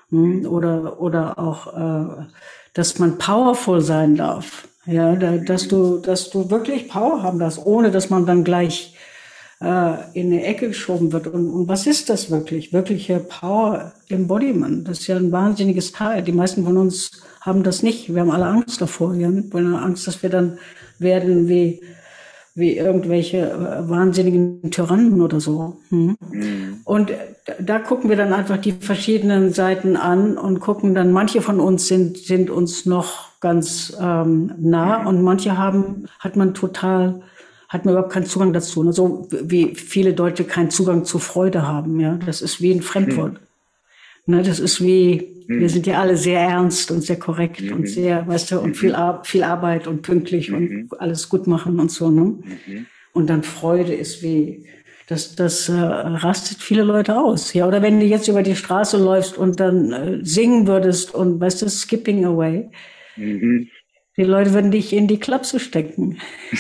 oder auch, dass man powerful sein darf, ja, dass du wirklich Power haben darfst, ohne dass man dann gleich in eine Ecke geschoben wird. Und was ist das wirklich? Wirkliche Power Embodiment. Das ist ja ein wahnsinniges Teil. Die meisten von uns haben das nicht. Wir haben alle Angst davor. Wir haben Angst, dass wir dann werden wie irgendwelche wahnsinnigen Tyrannen oder so. Und da gucken wir dann einfach die verschiedenen Seiten an und gucken dann, manche von uns sind uns noch ganz nah und manche hat man überhaupt keinen Zugang dazu. So wie viele Deutsche keinen Zugang zu Freude haben. Ja, das ist wie ein Fremdwort. Ne, das ist wie, wir sind ja alle sehr ernst und sehr korrekt und sehr, weißt du, und viel Arbeit und pünktlich und alles gut machen und so. Ne? Und dann Freude ist wie, das rastet viele Leute aus. Ja, oder wenn du jetzt über die Straße läufst und dann singen würdest und, weißt du, skipping away. Die Leute würden dich in die Klapse stecken.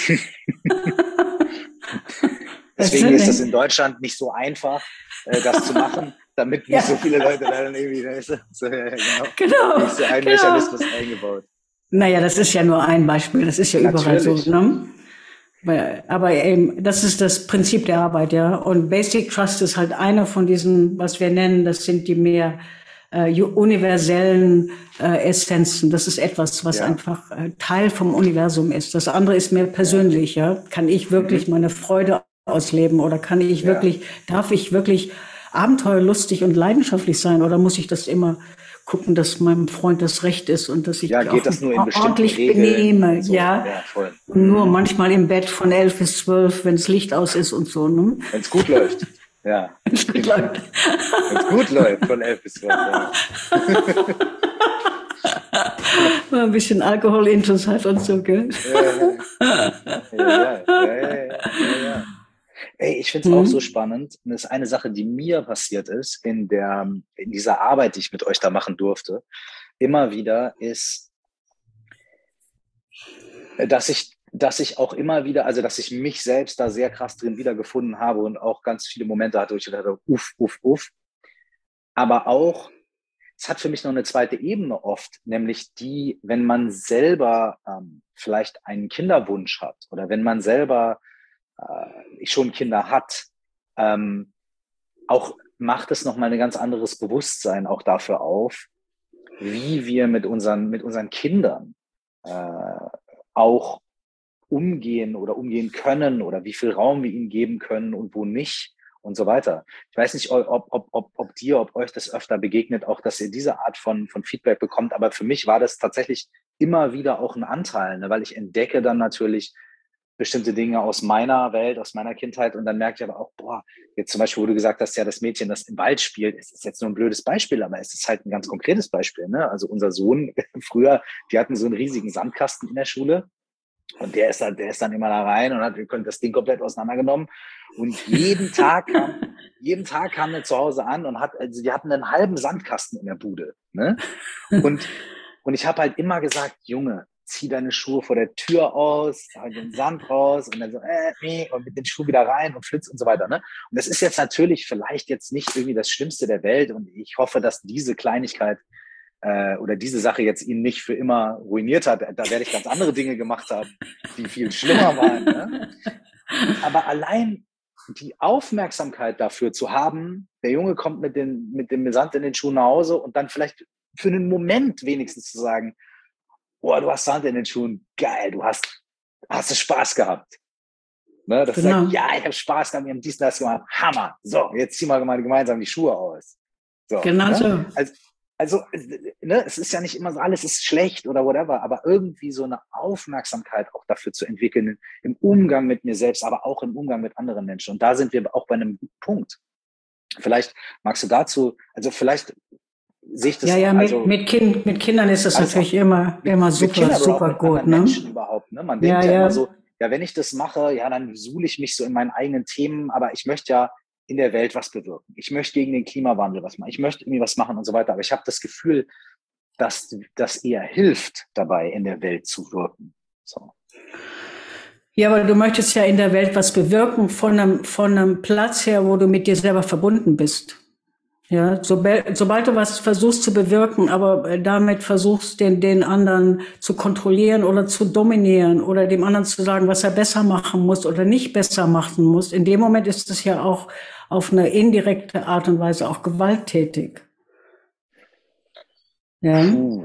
Deswegen ist es in Deutschland nicht so einfach, das zu machen, damit nicht so viele Leute da dann irgendwie, genau. Nicht so ein Mechanismus eingebaut. Naja, das ist ja nur ein Beispiel, das ist ja überall so, ne? Aber eben, das ist das Prinzip der Arbeit, ja. Und Basic Trust ist halt einer von diesen, was wir nennen, das sind die mehr universellen Essenzen. Das ist etwas, was einfach Teil vom Universum ist. Das andere ist mehr persönlich, ja. Kann ich wirklich meine Freude ausleben oder darf ich wirklich abenteuerlustig und leidenschaftlich sein oder muss ich das immer gucken, dass meinem Freund das Recht ist und dass ich geht das nur in ordentlich Regeln benehme, so. Voll. Und nur manchmal im Bett von 11 bis 12, wenn das Licht aus ist und so, ne? Wenn es gut läuft. Ja. Wenn es gut läuft. Wenn es gut läuft, von 11 bis 12. Ja. Ein bisschen Alkoholintus hat und so, gell? Ja. Ey, ich finde es auch so spannend. Und das ist eine Sache, die mir passiert ist in dieser Arbeit, die ich mit euch da machen durfte, immer wieder ist, dass ich auch immer wieder, also dass ich mich selbst da sehr krass drin wiedergefunden habe und auch ganz viele Momente hatte, wo ich dachte, uff. Aber auch, es hat für mich noch eine zweite Ebene oft, nämlich die, wenn man selber vielleicht einen Kinderwunsch hat oder wenn man selber schon Kinder hat, auch macht es nochmal ein ganz anderes Bewusstsein auch dafür auf, wie wir mit unseren Kindern auch umgehen können oder wie viel Raum wir ihnen geben können und wo nicht und so weiter. Ich weiß nicht, ob euch das öfter begegnet, auch dass ihr diese Art von Feedback bekommt, aber für mich war das tatsächlich immer wieder auch ein Anteil, ne, weil ich entdecke dann natürlich bestimmte Dinge aus meiner Welt, aus meiner Kindheit und dann merke ich aber auch, jetzt zum Beispiel, wo du gesagt hast, ja, das Mädchen, das im Wald spielt, es ist jetzt nur ein blödes Beispiel, aber es ist halt ein ganz konkretes Beispiel, ne? Also unser Sohn früher, die hatten so einen riesigen Sandkasten in der Schule und der ist dann immer da rein und hat das Ding komplett auseinandergenommen und jeden Tag kam er zu Hause an und die hatten einen halben Sandkasten in der Bude, ne? Und ich habe halt immer gesagt, Junge, zieh deine Schuhe vor der Tür aus, hol den Sand raus und dann so, und mit den Schuhen wieder rein und flitz und so weiter. Ne? Und das ist jetzt natürlich vielleicht jetzt nicht irgendwie das Schlimmste der Welt und ich hoffe, dass diese Kleinigkeit oder diese Sache jetzt ihn nicht für immer ruiniert hat. Da werde ich ganz andere Dinge gemacht haben, die viel schlimmer waren. Ne? Aber allein die Aufmerksamkeit dafür zu haben, der Junge kommt mit dem Sand in den Schuhen nach Hause und dann vielleicht für einen Moment wenigstens zu sagen, oh, du hast Sand in den Schuhen, geil, hast du Spaß gehabt. Ne, das sagt, ja, ich habe Spaß gehabt, wir haben dies und das gemacht, Hammer. So, jetzt ziehen wir mal gemeinsam die Schuhe aus. So, genau ne? so. Also ne, es ist ja nicht immer so, alles ist schlecht oder whatever, aber irgendwie so eine Aufmerksamkeit auch dafür zu entwickeln, im Umgang mit mir selbst, aber auch im Umgang mit anderen Menschen. Und da sind wir auch bei einem Punkt. Vielleicht magst du dazu, also vielleicht sehe ich das. Ja, mit Kindern ist das natürlich immer super gut. Ne? Menschen überhaupt, ne? Man denkt ja immer so, ja, wenn ich das mache, ja, dann suhle ich mich so in meinen eigenen Themen, aber ich möchte ja in der Welt was bewirken. Ich möchte gegen den Klimawandel was machen. Ich möchte irgendwie was machen und so weiter. Aber ich habe das Gefühl, dass das eher hilft, dabei in der Welt zu wirken. So. Ja, aber du möchtest ja in der Welt was bewirken von einem Platz her, wo du mit dir selber verbunden bist. Ja, sobald du was versuchst zu bewirken, aber damit versuchst, den anderen zu kontrollieren oder zu dominieren oder dem anderen zu sagen, was er besser machen muss oder nicht besser machen muss, in dem Moment ist es ja auch auf eine indirekte Art und Weise auch gewalttätig. Ja.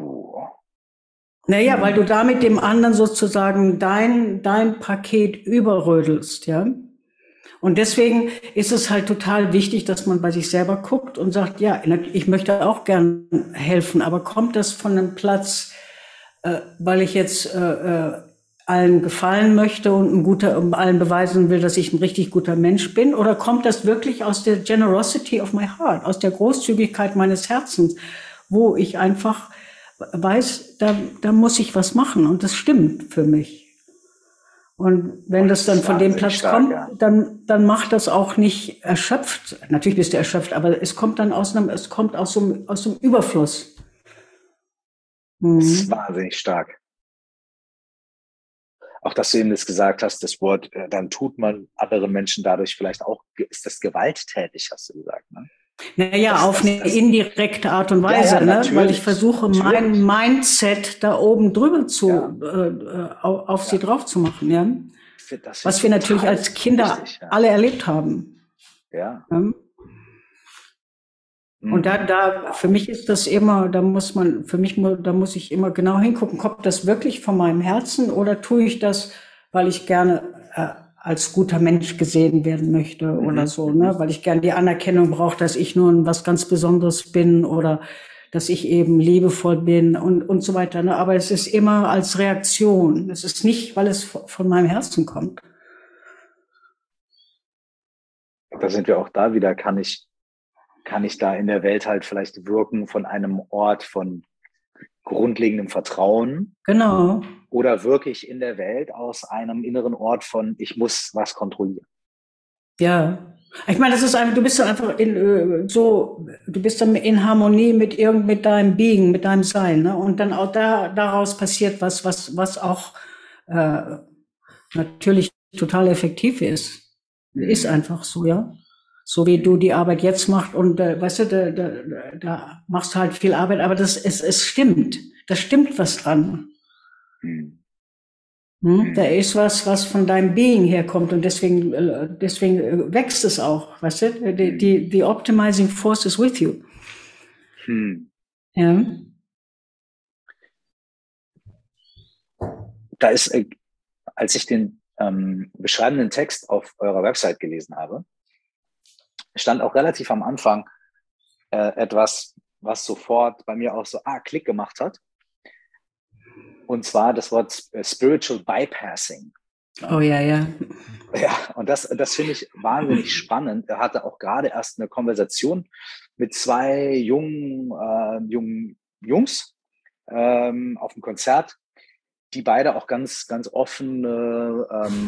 Naja, weil du damit dem anderen sozusagen dein Paket überrödelst, ja. Und deswegen ist es halt total wichtig, dass man bei sich selber guckt und sagt, ja, ich möchte auch gern helfen, aber kommt das von einem Platz, weil ich jetzt allen gefallen möchte und allen beweisen will, dass ich ein richtig guter Mensch bin? Oder kommt das wirklich aus der Generosity of my heart, aus der Großzügigkeit meines Herzens, wo ich einfach weiß, da muss ich was machen und das stimmt für mich. Und wenn das dann von dem Platz kommt, dann macht das auch nicht erschöpft. Natürlich bist du erschöpft, aber es kommt dann aus einem Überfluss. Das ist wahnsinnig stark. Auch, dass du eben das gesagt hast, das Wort, dann tut man anderen Menschen dadurch vielleicht auch, ist das gewalttätig, hast du gesagt, ne? Naja, auf eine indirekte Art und Weise, ne? Weil ich versuche, mein Mindset da oben drüber auf sie drauf zu machen, ja. Was wir natürlich als Kinder alle erlebt haben. Ja. Und da, für mich ist das immer, da muss ich immer genau hingucken, kommt das wirklich von meinem Herzen oder tue ich das, weil ich gerne als guter Mensch gesehen werden möchte oder so, ne? Weil ich gerne die Anerkennung brauche, dass ich nun was ganz Besonderes bin oder dass ich eben liebevoll bin und so weiter, ne? Aber es ist immer als Reaktion. Es ist nicht, weil es von meinem Herzen kommt. Da sind wir auch da wieder, kann ich da in der Welt halt vielleicht wirken von einem Ort von grundlegendem Vertrauen? Genau. Oder wirke ich in der Welt aus einem inneren Ort von, ich muss was kontrollieren? Ja. Ich meine, das ist einfach, du bist dann einfach du bist dann in Harmonie mit deinem Being, mit deinem Sein, ne? Und dann auch daraus passiert was auch natürlich total effektiv ist. Ist einfach so, ja. So wie du die Arbeit jetzt machst und weißt du, da machst du halt viel Arbeit, aber es stimmt. Da stimmt was dran. Da ist was von deinem Being herkommt und deswegen wächst es auch, weißt du? The optimizing force is with you. Ja. Da ist, als ich den beschreibenden Text auf eurer Website gelesen habe, stand auch relativ am Anfang etwas, was sofort bei mir auch so Klick gemacht hat. Und zwar das Wort Spiritual Bypassing. Oh ja. Ja, und das finde ich wahnsinnig spannend. Er hatte auch gerade erst eine Konversation mit zwei jungen Jungs auf dem Konzert, die beide auch ganz, ganz offene,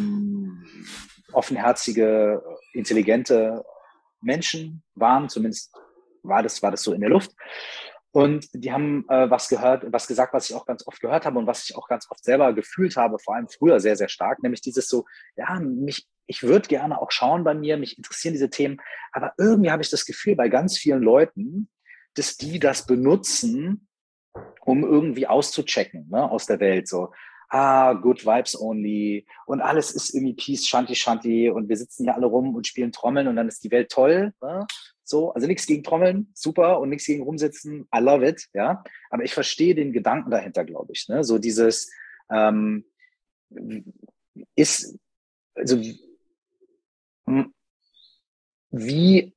offenherzige, intelligente Menschen waren. Zumindest war das so in der Luft. Und die haben was gesagt, was ich auch ganz oft gehört habe und was ich auch ganz oft selber gefühlt habe, vor allem früher sehr, sehr stark, nämlich dieses so, ja, ich würde gerne auch schauen bei mir, mich interessieren diese Themen, aber irgendwie habe ich das Gefühl bei ganz vielen Leuten, dass die das benutzen, um irgendwie auszuchecken, ne, aus der Welt, so, good vibes only und alles ist irgendwie Peace, Shanti, Shanti und wir sitzen hier alle rum und spielen Trommeln und dann ist die Welt toll, ne? So, also nichts gegen Trommeln, super, und nichts gegen rumsitzen, I love it, ja, aber ich verstehe den Gedanken dahinter, glaube ich, ne, so dieses, ist, also, wie,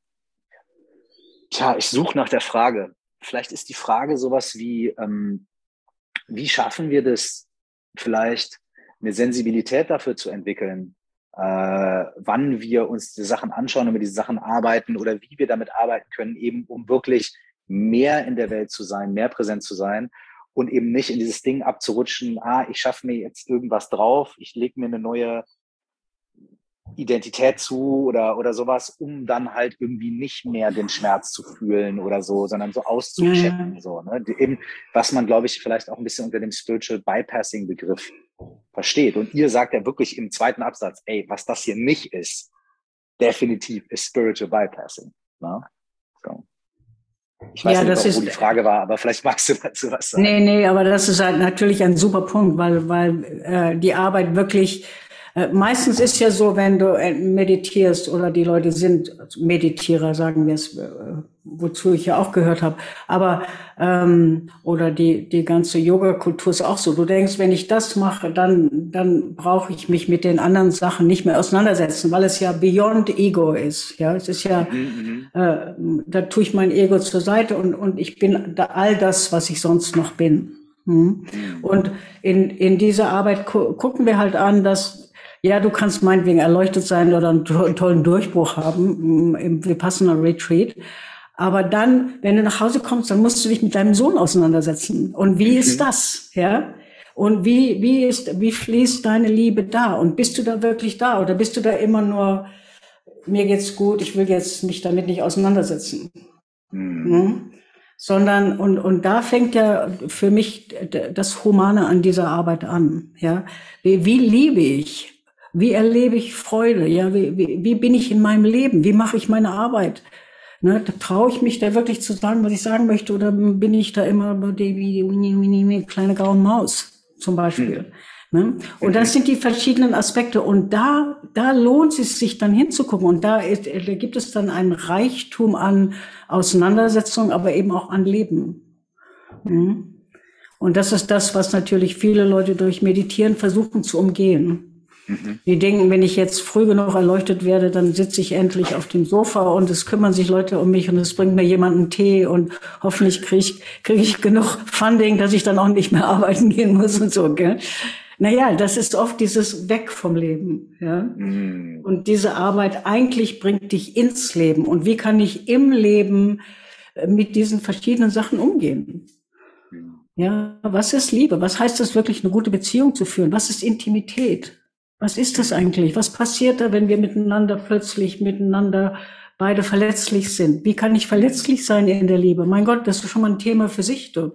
ich suche nach der Frage, vielleicht ist die Frage sowas wie schaffen wir das, vielleicht eine Sensibilität dafür zu entwickeln, wann wir uns die Sachen anschauen und mit diesen Sachen arbeiten oder wie wir damit arbeiten können, eben um wirklich mehr in der Welt zu sein, mehr präsent zu sein und eben nicht in dieses Ding abzurutschen, ich schaffe mir jetzt irgendwas drauf, ich lege mir eine neue Identität zu oder sowas, um dann halt irgendwie nicht mehr den Schmerz zu fühlen oder so, sondern so auszuchecken. So, ne? Eben, was man, glaube ich, vielleicht auch ein bisschen unter dem Spiritual Bypassing-Begriff versteht. Und ihr sagt ja wirklich im zweiten Absatz, was das hier nicht ist, definitiv ist Spiritual Bypassing. Ne? So. Ich weiß nicht, wo die Frage war, aber vielleicht magst du dazu was sagen. Nee, aber das ist halt natürlich ein super Punkt, weil die Arbeit wirklich meistens ist ja so, wenn du meditierst oder die Leute sind Meditierer, sagen wir es, wozu ich ja auch gehört habe, aber oder die ganze Yoga-Kultur ist auch so. Du denkst, wenn ich das mache, dann brauche ich mich mit den anderen Sachen nicht mehr auseinandersetzen, weil es ja beyond Ego ist. Ja, es ist ja, da tue ich mein Ego zur Seite und ich bin da all das, was ich sonst noch bin. Und in dieser Arbeit gucken wir halt an, dass ja, du kannst meinetwegen erleuchtet sein oder einen tollen Durchbruch haben im Vipassana Retreat. Aber dann, wenn du nach Hause kommst, dann musst du dich mit deinem Sohn auseinandersetzen. Und wie ist das? Ja? Und wie fließt deine Liebe da? Und bist du da wirklich da? Oder bist du da immer nur, mir geht's gut, ich will jetzt mich damit nicht auseinandersetzen? Sondern, und da fängt ja für mich das Humane an dieser Arbeit an. Ja? Wie liebe ich? Wie erlebe ich Freude? Ja, wie bin ich in meinem Leben? Wie mache ich meine Arbeit? Ne, da traue ich mich da wirklich zu sagen, was ich sagen möchte, oder bin ich da immer wie kleine graue Maus zum Beispiel? Ne? Und das sind die verschiedenen Aspekte. Und da lohnt es sich dann hinzugucken. Und da gibt es dann einen Reichtum an Auseinandersetzung, aber eben auch an Leben. Und das ist das, was natürlich viele Leute durch Meditieren versuchen zu umgehen. Die denken, wenn ich jetzt früh genug erleuchtet werde, dann sitze ich endlich auf dem Sofa und es kümmern sich Leute um mich und es bringt mir jemand einen Tee und hoffentlich kriege ich genug Funding, dass ich dann auch nicht mehr arbeiten gehen muss und so, gell? Naja, das ist oft dieses Weg vom Leben, ja. Und diese Arbeit eigentlich bringt dich ins Leben. Und wie kann ich im Leben mit diesen verschiedenen Sachen umgehen? Ja, was ist Liebe? Was heißt es wirklich, eine gute Beziehung zu führen? Was ist Intimität? Was ist das eigentlich? Was passiert da, wenn wir plötzlich miteinander beide verletzlich sind? Wie kann ich verletzlich sein in der Liebe? Mein Gott, das ist schon mal ein Thema für sich, du.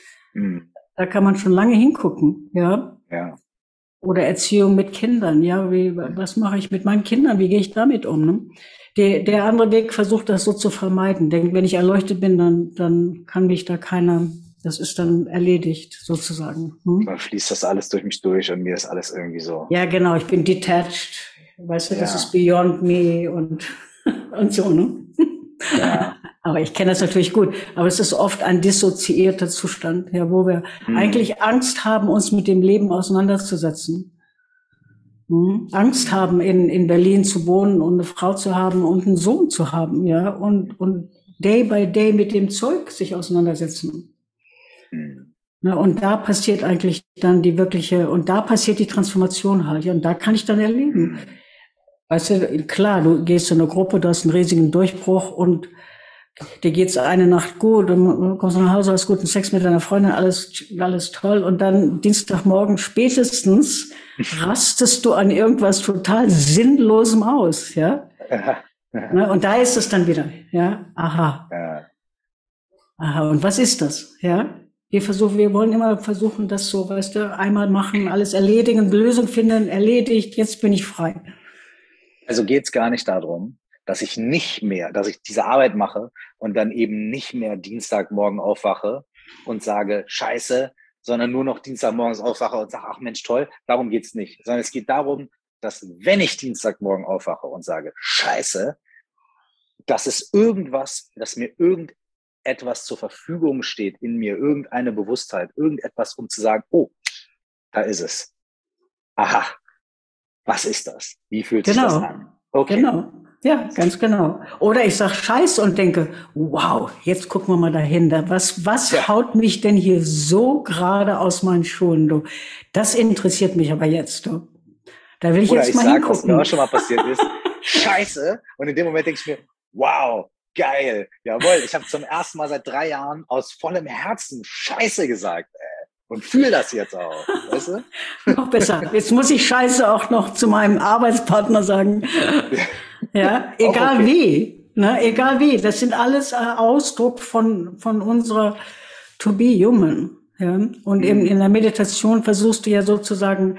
Da kann man schon lange hingucken, ja. Oder Erziehung mit Kindern, ja. Was mache ich mit meinen Kindern? Wie gehe ich damit um? Ne? Der andere Weg versucht das so zu vermeiden. Denkt, wenn ich erleuchtet bin, dann kann mich da keiner. Das ist dann erledigt, sozusagen. Dann fließt das alles durch mich durch und mir ist alles irgendwie so. Ja, genau, ich bin detached. Weißt du, das ist beyond me und so, ne? Ja. Aber ich kenne das natürlich gut. Aber es ist oft ein dissoziierter Zustand, ja, wo wir eigentlich Angst haben, uns mit dem Leben auseinanderzusetzen. Angst haben, in Berlin zu wohnen und eine Frau zu haben und einen Sohn zu haben, ja, und day by day mit dem Zeug sich auseinandersetzen. Na, und da passiert eigentlich dann und da passiert die Transformation halt, ja, und da kann ich dann erleben. Weißt du, klar, du gehst in eine Gruppe, du hast einen riesigen Durchbruch und dir geht's eine Nacht gut und du kommst nach Hause, hast guten Sex mit deiner Freundin, alles toll, und dann Dienstagmorgen spätestens rastest du an irgendwas total Sinnlosem aus, ja. Na, und da ist es dann wieder, ja, aha. Aha, und was ist das? Ja? Wir wollen immer versuchen, das so, weißt du, einmal machen, alles erledigen, Lösung finden, erledigt, jetzt bin ich frei. Also geht es gar nicht darum, dass ich diese Arbeit mache und dann eben nicht mehr Dienstagmorgen aufwache und sage, Scheiße, sondern nur noch Dienstagmorgens aufwache und sage, ach Mensch, toll, darum geht's nicht. Sondern es geht darum, dass wenn ich Dienstagmorgen aufwache und sage, Scheiße, dass es irgendwas, dass mir irgendetwas zur Verfügung steht in mir, irgendeine Bewusstheit, irgendetwas, um zu sagen, oh, da ist es. Aha, was ist das? Wie fühlt sich das an? Okay. Genau. Ja, ganz genau. Oder ich sage Scheiß und denke, wow, jetzt gucken wir mal dahinter. Was haut mich denn hier so gerade aus meinen Schuhen, du? Das interessiert mich aber jetzt, du. Da will ich jetzt mal hingucken. Was mir auch schon mal passiert ist, Scheiße. Und in dem Moment denke ich mir, wow, geil, jawohl. Ich habe zum ersten Mal seit 3 Jahren aus vollem Herzen Scheiße gesagt, und fühle das jetzt auch, weißt du? Noch besser. Jetzt muss ich Scheiße auch noch zu meinem Arbeitspartner sagen. Ja, egal okay. Wie. Ne, egal wie. Das sind alles Ausdruck von unserer To Be Human. Ja? Und in der Meditation versuchst du ja sozusagen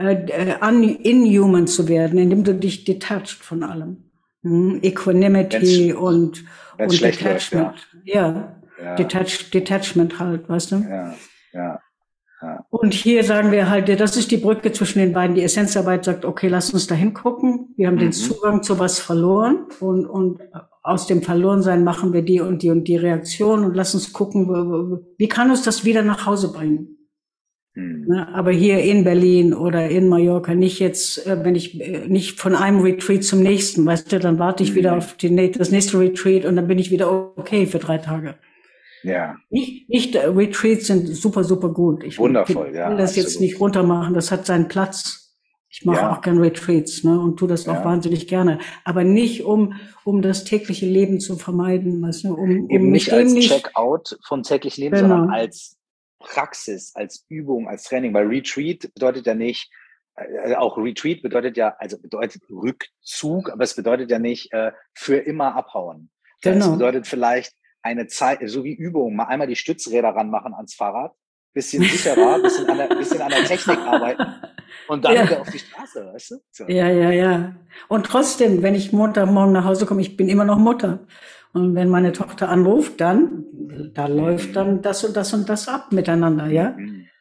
inhuman zu werden, indem du dich detached von allem. Equanimity und Detachment. Läuft, ja. Detachment halt, weißt du? Ja. Und hier sagen wir halt, das ist die Brücke zwischen den beiden. Die Essenzarbeit sagt, okay, lass uns da hingucken. Wir haben den Zugang zu was verloren und aus dem Verlorensein machen wir die und die Reaktion und lass uns gucken, wie kann uns das wieder nach Hause bringen? Ne, aber hier in Berlin oder in Mallorca nicht jetzt, wenn ich nicht von einem Retreat zum nächsten, weißt du, dann warte ich wieder auf das nächste Retreat und dann bin ich wieder okay für 3 Tage. Ja. Nicht Retreats sind super, super gut. Ich will das absolut. Jetzt nicht runtermachen, das hat seinen Platz. Ich mache auch gern Retreats, ne, und tue das auch wahnsinnig gerne. Aber nicht, um das tägliche Leben zu vermeiden, weißt du, eben nicht als Checkout vom täglichen Leben, sondern als Praxis, als Übung, als Training. Weil Retreat bedeutet ja nicht, auch Retreat bedeutet Rückzug, aber es bedeutet ja nicht für immer abhauen. Genau. Es bedeutet vielleicht eine Zeit, so wie Übung, mal einmal die Stützräder ranmachen ans Fahrrad, bisschen sicherer, bisschen an der Technik arbeiten und dann wieder auf die Straße, weißt du? So. Ja. Und trotzdem, wenn ich Montagmorgen nach Hause komme, ich bin immer noch Mutter. Und wenn meine Tochter anruft, da läuft dann das und das und das ab miteinander, ja?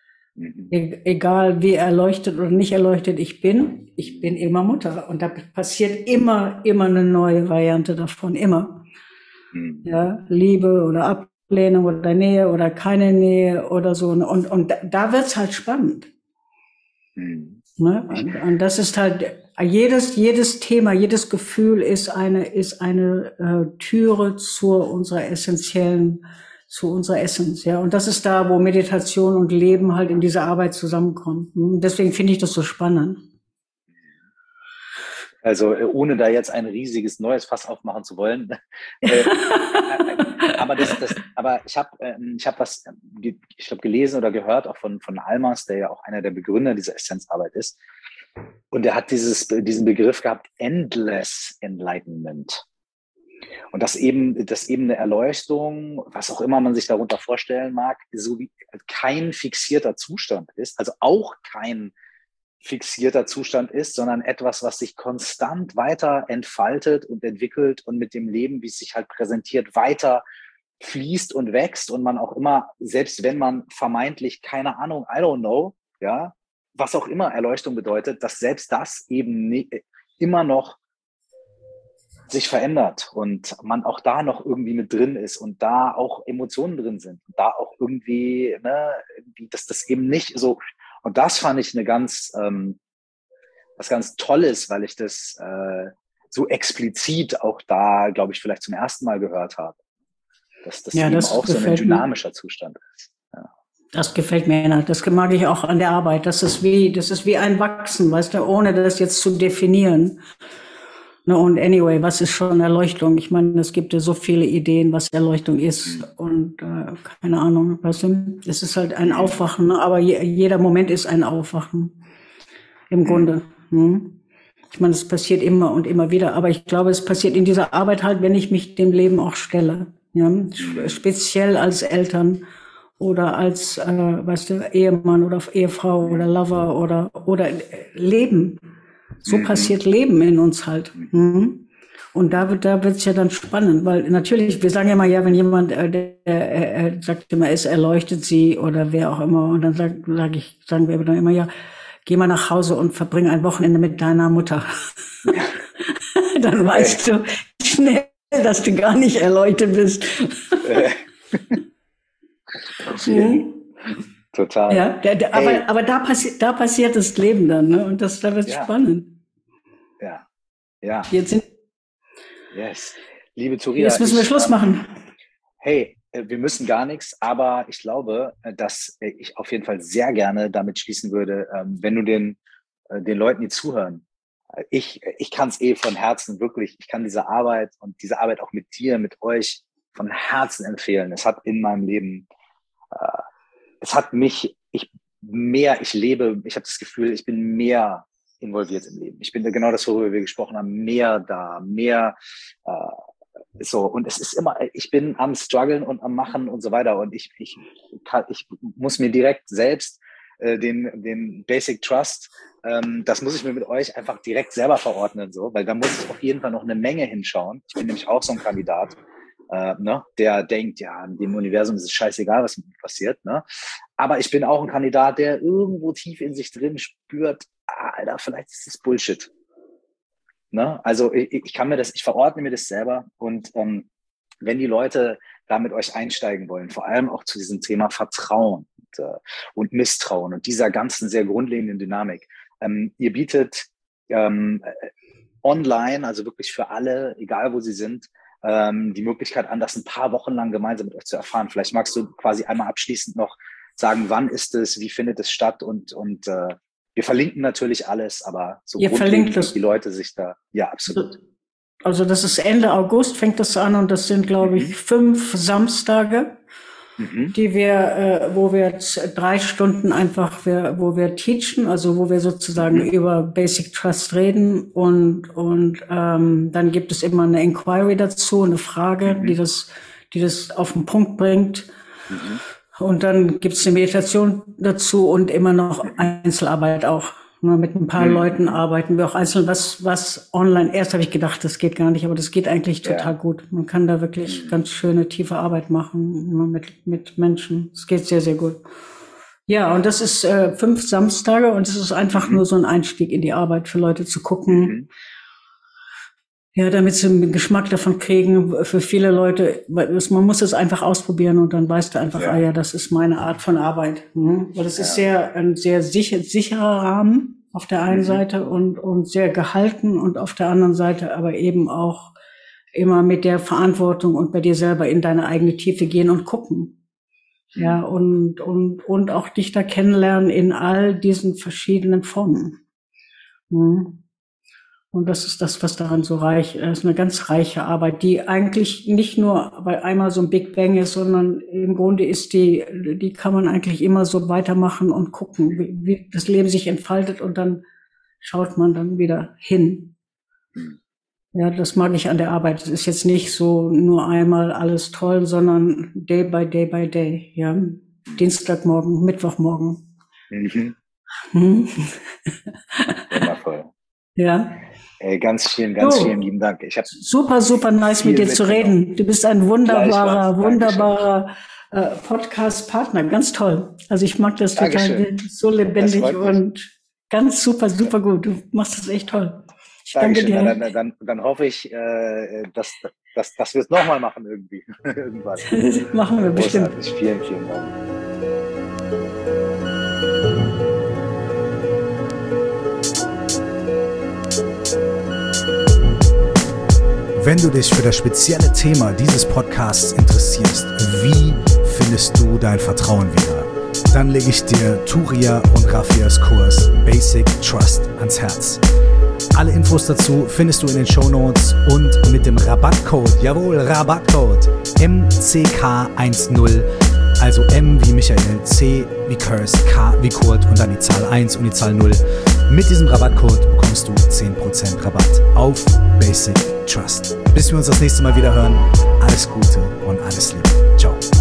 Egal wie erleuchtet oder nicht erleuchtet ich bin immer Mutter. Und da passiert immer eine neue Variante davon, immer. Ja, Liebe oder Ablehnung oder Nähe oder keine Nähe oder so. Und da wird's halt spannend. Ne? Und das ist halt, jedes Thema, jedes Gefühl ist eine Türe zu unserer Essenz, ja. Und das ist da, wo Meditation und Leben halt in dieser Arbeit zusammenkommen. Und deswegen finde ich das so spannend. Also ohne da jetzt ein riesiges neues Fass aufmachen zu wollen. Aber ich habe was, ich glaube, gelesen oder gehört, auch von Almas, der ja auch einer der Begründer dieser Essenzarbeit ist. Und er hat diesen Begriff gehabt, Endless Enlightenment. Und dass eben eine Erleuchtung, was auch immer man sich darunter vorstellen mag, so wie kein fixierter Zustand ist, also auch kein fixierter Zustand ist, sondern etwas, was sich konstant weiter entfaltet und entwickelt und mit dem Leben, wie es sich halt präsentiert, weiter fließt und wächst und man auch immer, selbst wenn man vermeintlich, keine Ahnung, I don't know, ja, was auch immer Erleuchtung bedeutet, dass selbst das eben immer noch sich verändert und man auch da noch irgendwie mit drin ist und da auch Emotionen drin sind und da auch irgendwie, dass das eben nicht so. Und das fand ich was ganz Tolles, weil ich das so explizit auch da, glaube ich, vielleicht zum ersten Mal gehört habe. Dass das eben auch so ein dynamischer Zustand ist. Ja. Das gefällt mir. Das mag ich auch an der Arbeit. Das ist wie ein Wachsen, weißt du, ohne das jetzt zu definieren. Und anyway, was ist schon Erleuchtung? Ich meine, es gibt ja so viele Ideen, was Erleuchtung ist und keine Ahnung, weißt du, es ist halt ein Aufwachen, aber jeder Moment ist ein Aufwachen im Grunde. Ich meine, es passiert immer und immer wieder, aber ich glaube, es passiert in dieser Arbeit halt, wenn ich mich dem Leben auch stelle. Ja, speziell als Eltern oder als, Ehemann oder Ehefrau oder Lover oder Leben. So passiert Leben in uns halt. Und da wird's ja dann spannend, weil natürlich, wir sagen ja mal, wenn jemand, der sagt immer, es erleuchtet sie oder wer auch immer, und dann sagen wir dann immer, ja, geh mal nach Hause und verbring ein Wochenende mit deiner Mutter. Dann weißt du schnell, dass du gar nicht erleuchtet bist. Total. Ja, aber da passiert das Leben dann, ne? Und da wird spannend. Ja. Yes. Liebe Turia. Jetzt müssen wir Schluss machen. Hey, wir müssen gar nichts, aber ich glaube, dass ich auf jeden Fall sehr gerne damit schließen würde, wenn du den Leuten, die zuhören, ich kann es von Herzen wirklich, ich kann diese Arbeit und diese Arbeit auch mit dir, mit euch von Herzen empfehlen. Es hat in meinem Leben, es hat mich, ich habe das Gefühl, ich bin mehr involviert im Leben. Ich bin genau das, worüber wir gesprochen haben, mehr da, mehr so. Und es ist immer, ich bin am Struggeln und am Machen und so weiter. Und ich muss mir direkt selbst den Basic Trust, das muss ich mir mit euch einfach direkt selber verordnen, so, weil da muss ich auf jeden Fall noch eine Menge hinschauen. Ich bin nämlich auch so ein Kandidat, der denkt, ja, dem Universum ist es scheißegal, was mit mir passiert, ne? Aber ich bin auch ein Kandidat, der irgendwo tief in sich drin spürt, Alter, vielleicht ist das Bullshit. Ne? Also ich verordne mir das selber und wenn die Leute da mit euch einsteigen wollen, vor allem auch zu diesem Thema Vertrauen und Misstrauen und dieser ganzen sehr grundlegenden Dynamik, ihr bietet online, also wirklich für alle, egal wo sie sind, die Möglichkeit an, das ein paar Wochen lang gemeinsam mit euch zu erfahren. Vielleicht magst du quasi einmal abschließend noch sagen, wann ist es, wie findet es statt und wir verlinken natürlich alles, aber so grundlegend, die Leute sich da, ja, absolut. Also das ist Ende August, fängt das an und das sind, glaube ich, 5 Samstage, die wo wir 3 Stunden einfach, wo wir teachen, also wo wir sozusagen über Basic Trust reden und dann gibt es immer eine Inquiry dazu, eine Frage, die das auf den Punkt bringt. Und dann gibt's eine Meditation dazu und immer noch Einzelarbeit auch. Mit ein paar Leuten arbeiten wir auch einzeln, was online. Erst habe ich gedacht, das geht gar nicht, aber das geht eigentlich total gut. Man kann da wirklich ganz schöne, tiefe Arbeit machen mit Menschen. Es geht sehr, sehr gut. Ja, und das ist 5 Samstage und es ist einfach nur so ein Einstieg in die Arbeit für Leute zu gucken. Ja, damit sie einen Geschmack davon kriegen, für viele Leute, man muss es einfach ausprobieren und dann weißt du einfach, das ist meine Art von Arbeit. Weil das ist ein sehr sicherer Rahmen auf der einen Seite und sehr gehalten und auf der anderen Seite aber eben auch immer mit der Verantwortung und bei dir selber in deine eigene Tiefe gehen und gucken. Ja, und auch dich da kennenlernen in all diesen verschiedenen Formen. Und das ist das, was daran so reich ist, eine ganz reiche Arbeit, die eigentlich nicht nur bei einmal so ein Big Bang ist, sondern im Grunde ist die kann man eigentlich immer so weitermachen und gucken, wie das Leben sich entfaltet und dann schaut man dann wieder hin. Ja, das mag ich an der Arbeit. Es ist jetzt nicht so nur einmal alles toll, sondern day by day by day, ja. Dienstagmorgen, Mittwochmorgen. Wundervoll. Ja. Ganz vielen lieben Dank. Super nice mit dir zu reden. Du bist ein wunderbarer Podcast-Partner. Ganz toll. Also ich mag das total, so lebendig und ganz super gut. Du machst das echt toll. Ich danke dir. Dann hoffe ich, dass wir es nochmal machen irgendwie. Irgendwann. Machen wir bestimmt. Vielen Dank. Wenn du dich für das spezielle Thema dieses Podcasts interessierst, wie findest du dein Vertrauen wieder? Dann lege ich dir Turia und Rafias Kurs Basic Trust ans Herz. Alle Infos dazu findest du in den Shownotes und mit dem Rabattcode, Rabattcode MCK10, also M wie Michael, C wie Curse, K wie Kurt und dann die Zahl 1 und die Zahl 0, Mit diesem Rabattcode bekommst du 10% Rabatt auf Basic Trust. Bis wir uns das nächste Mal wieder hören, alles Gute und alles Liebe. Ciao.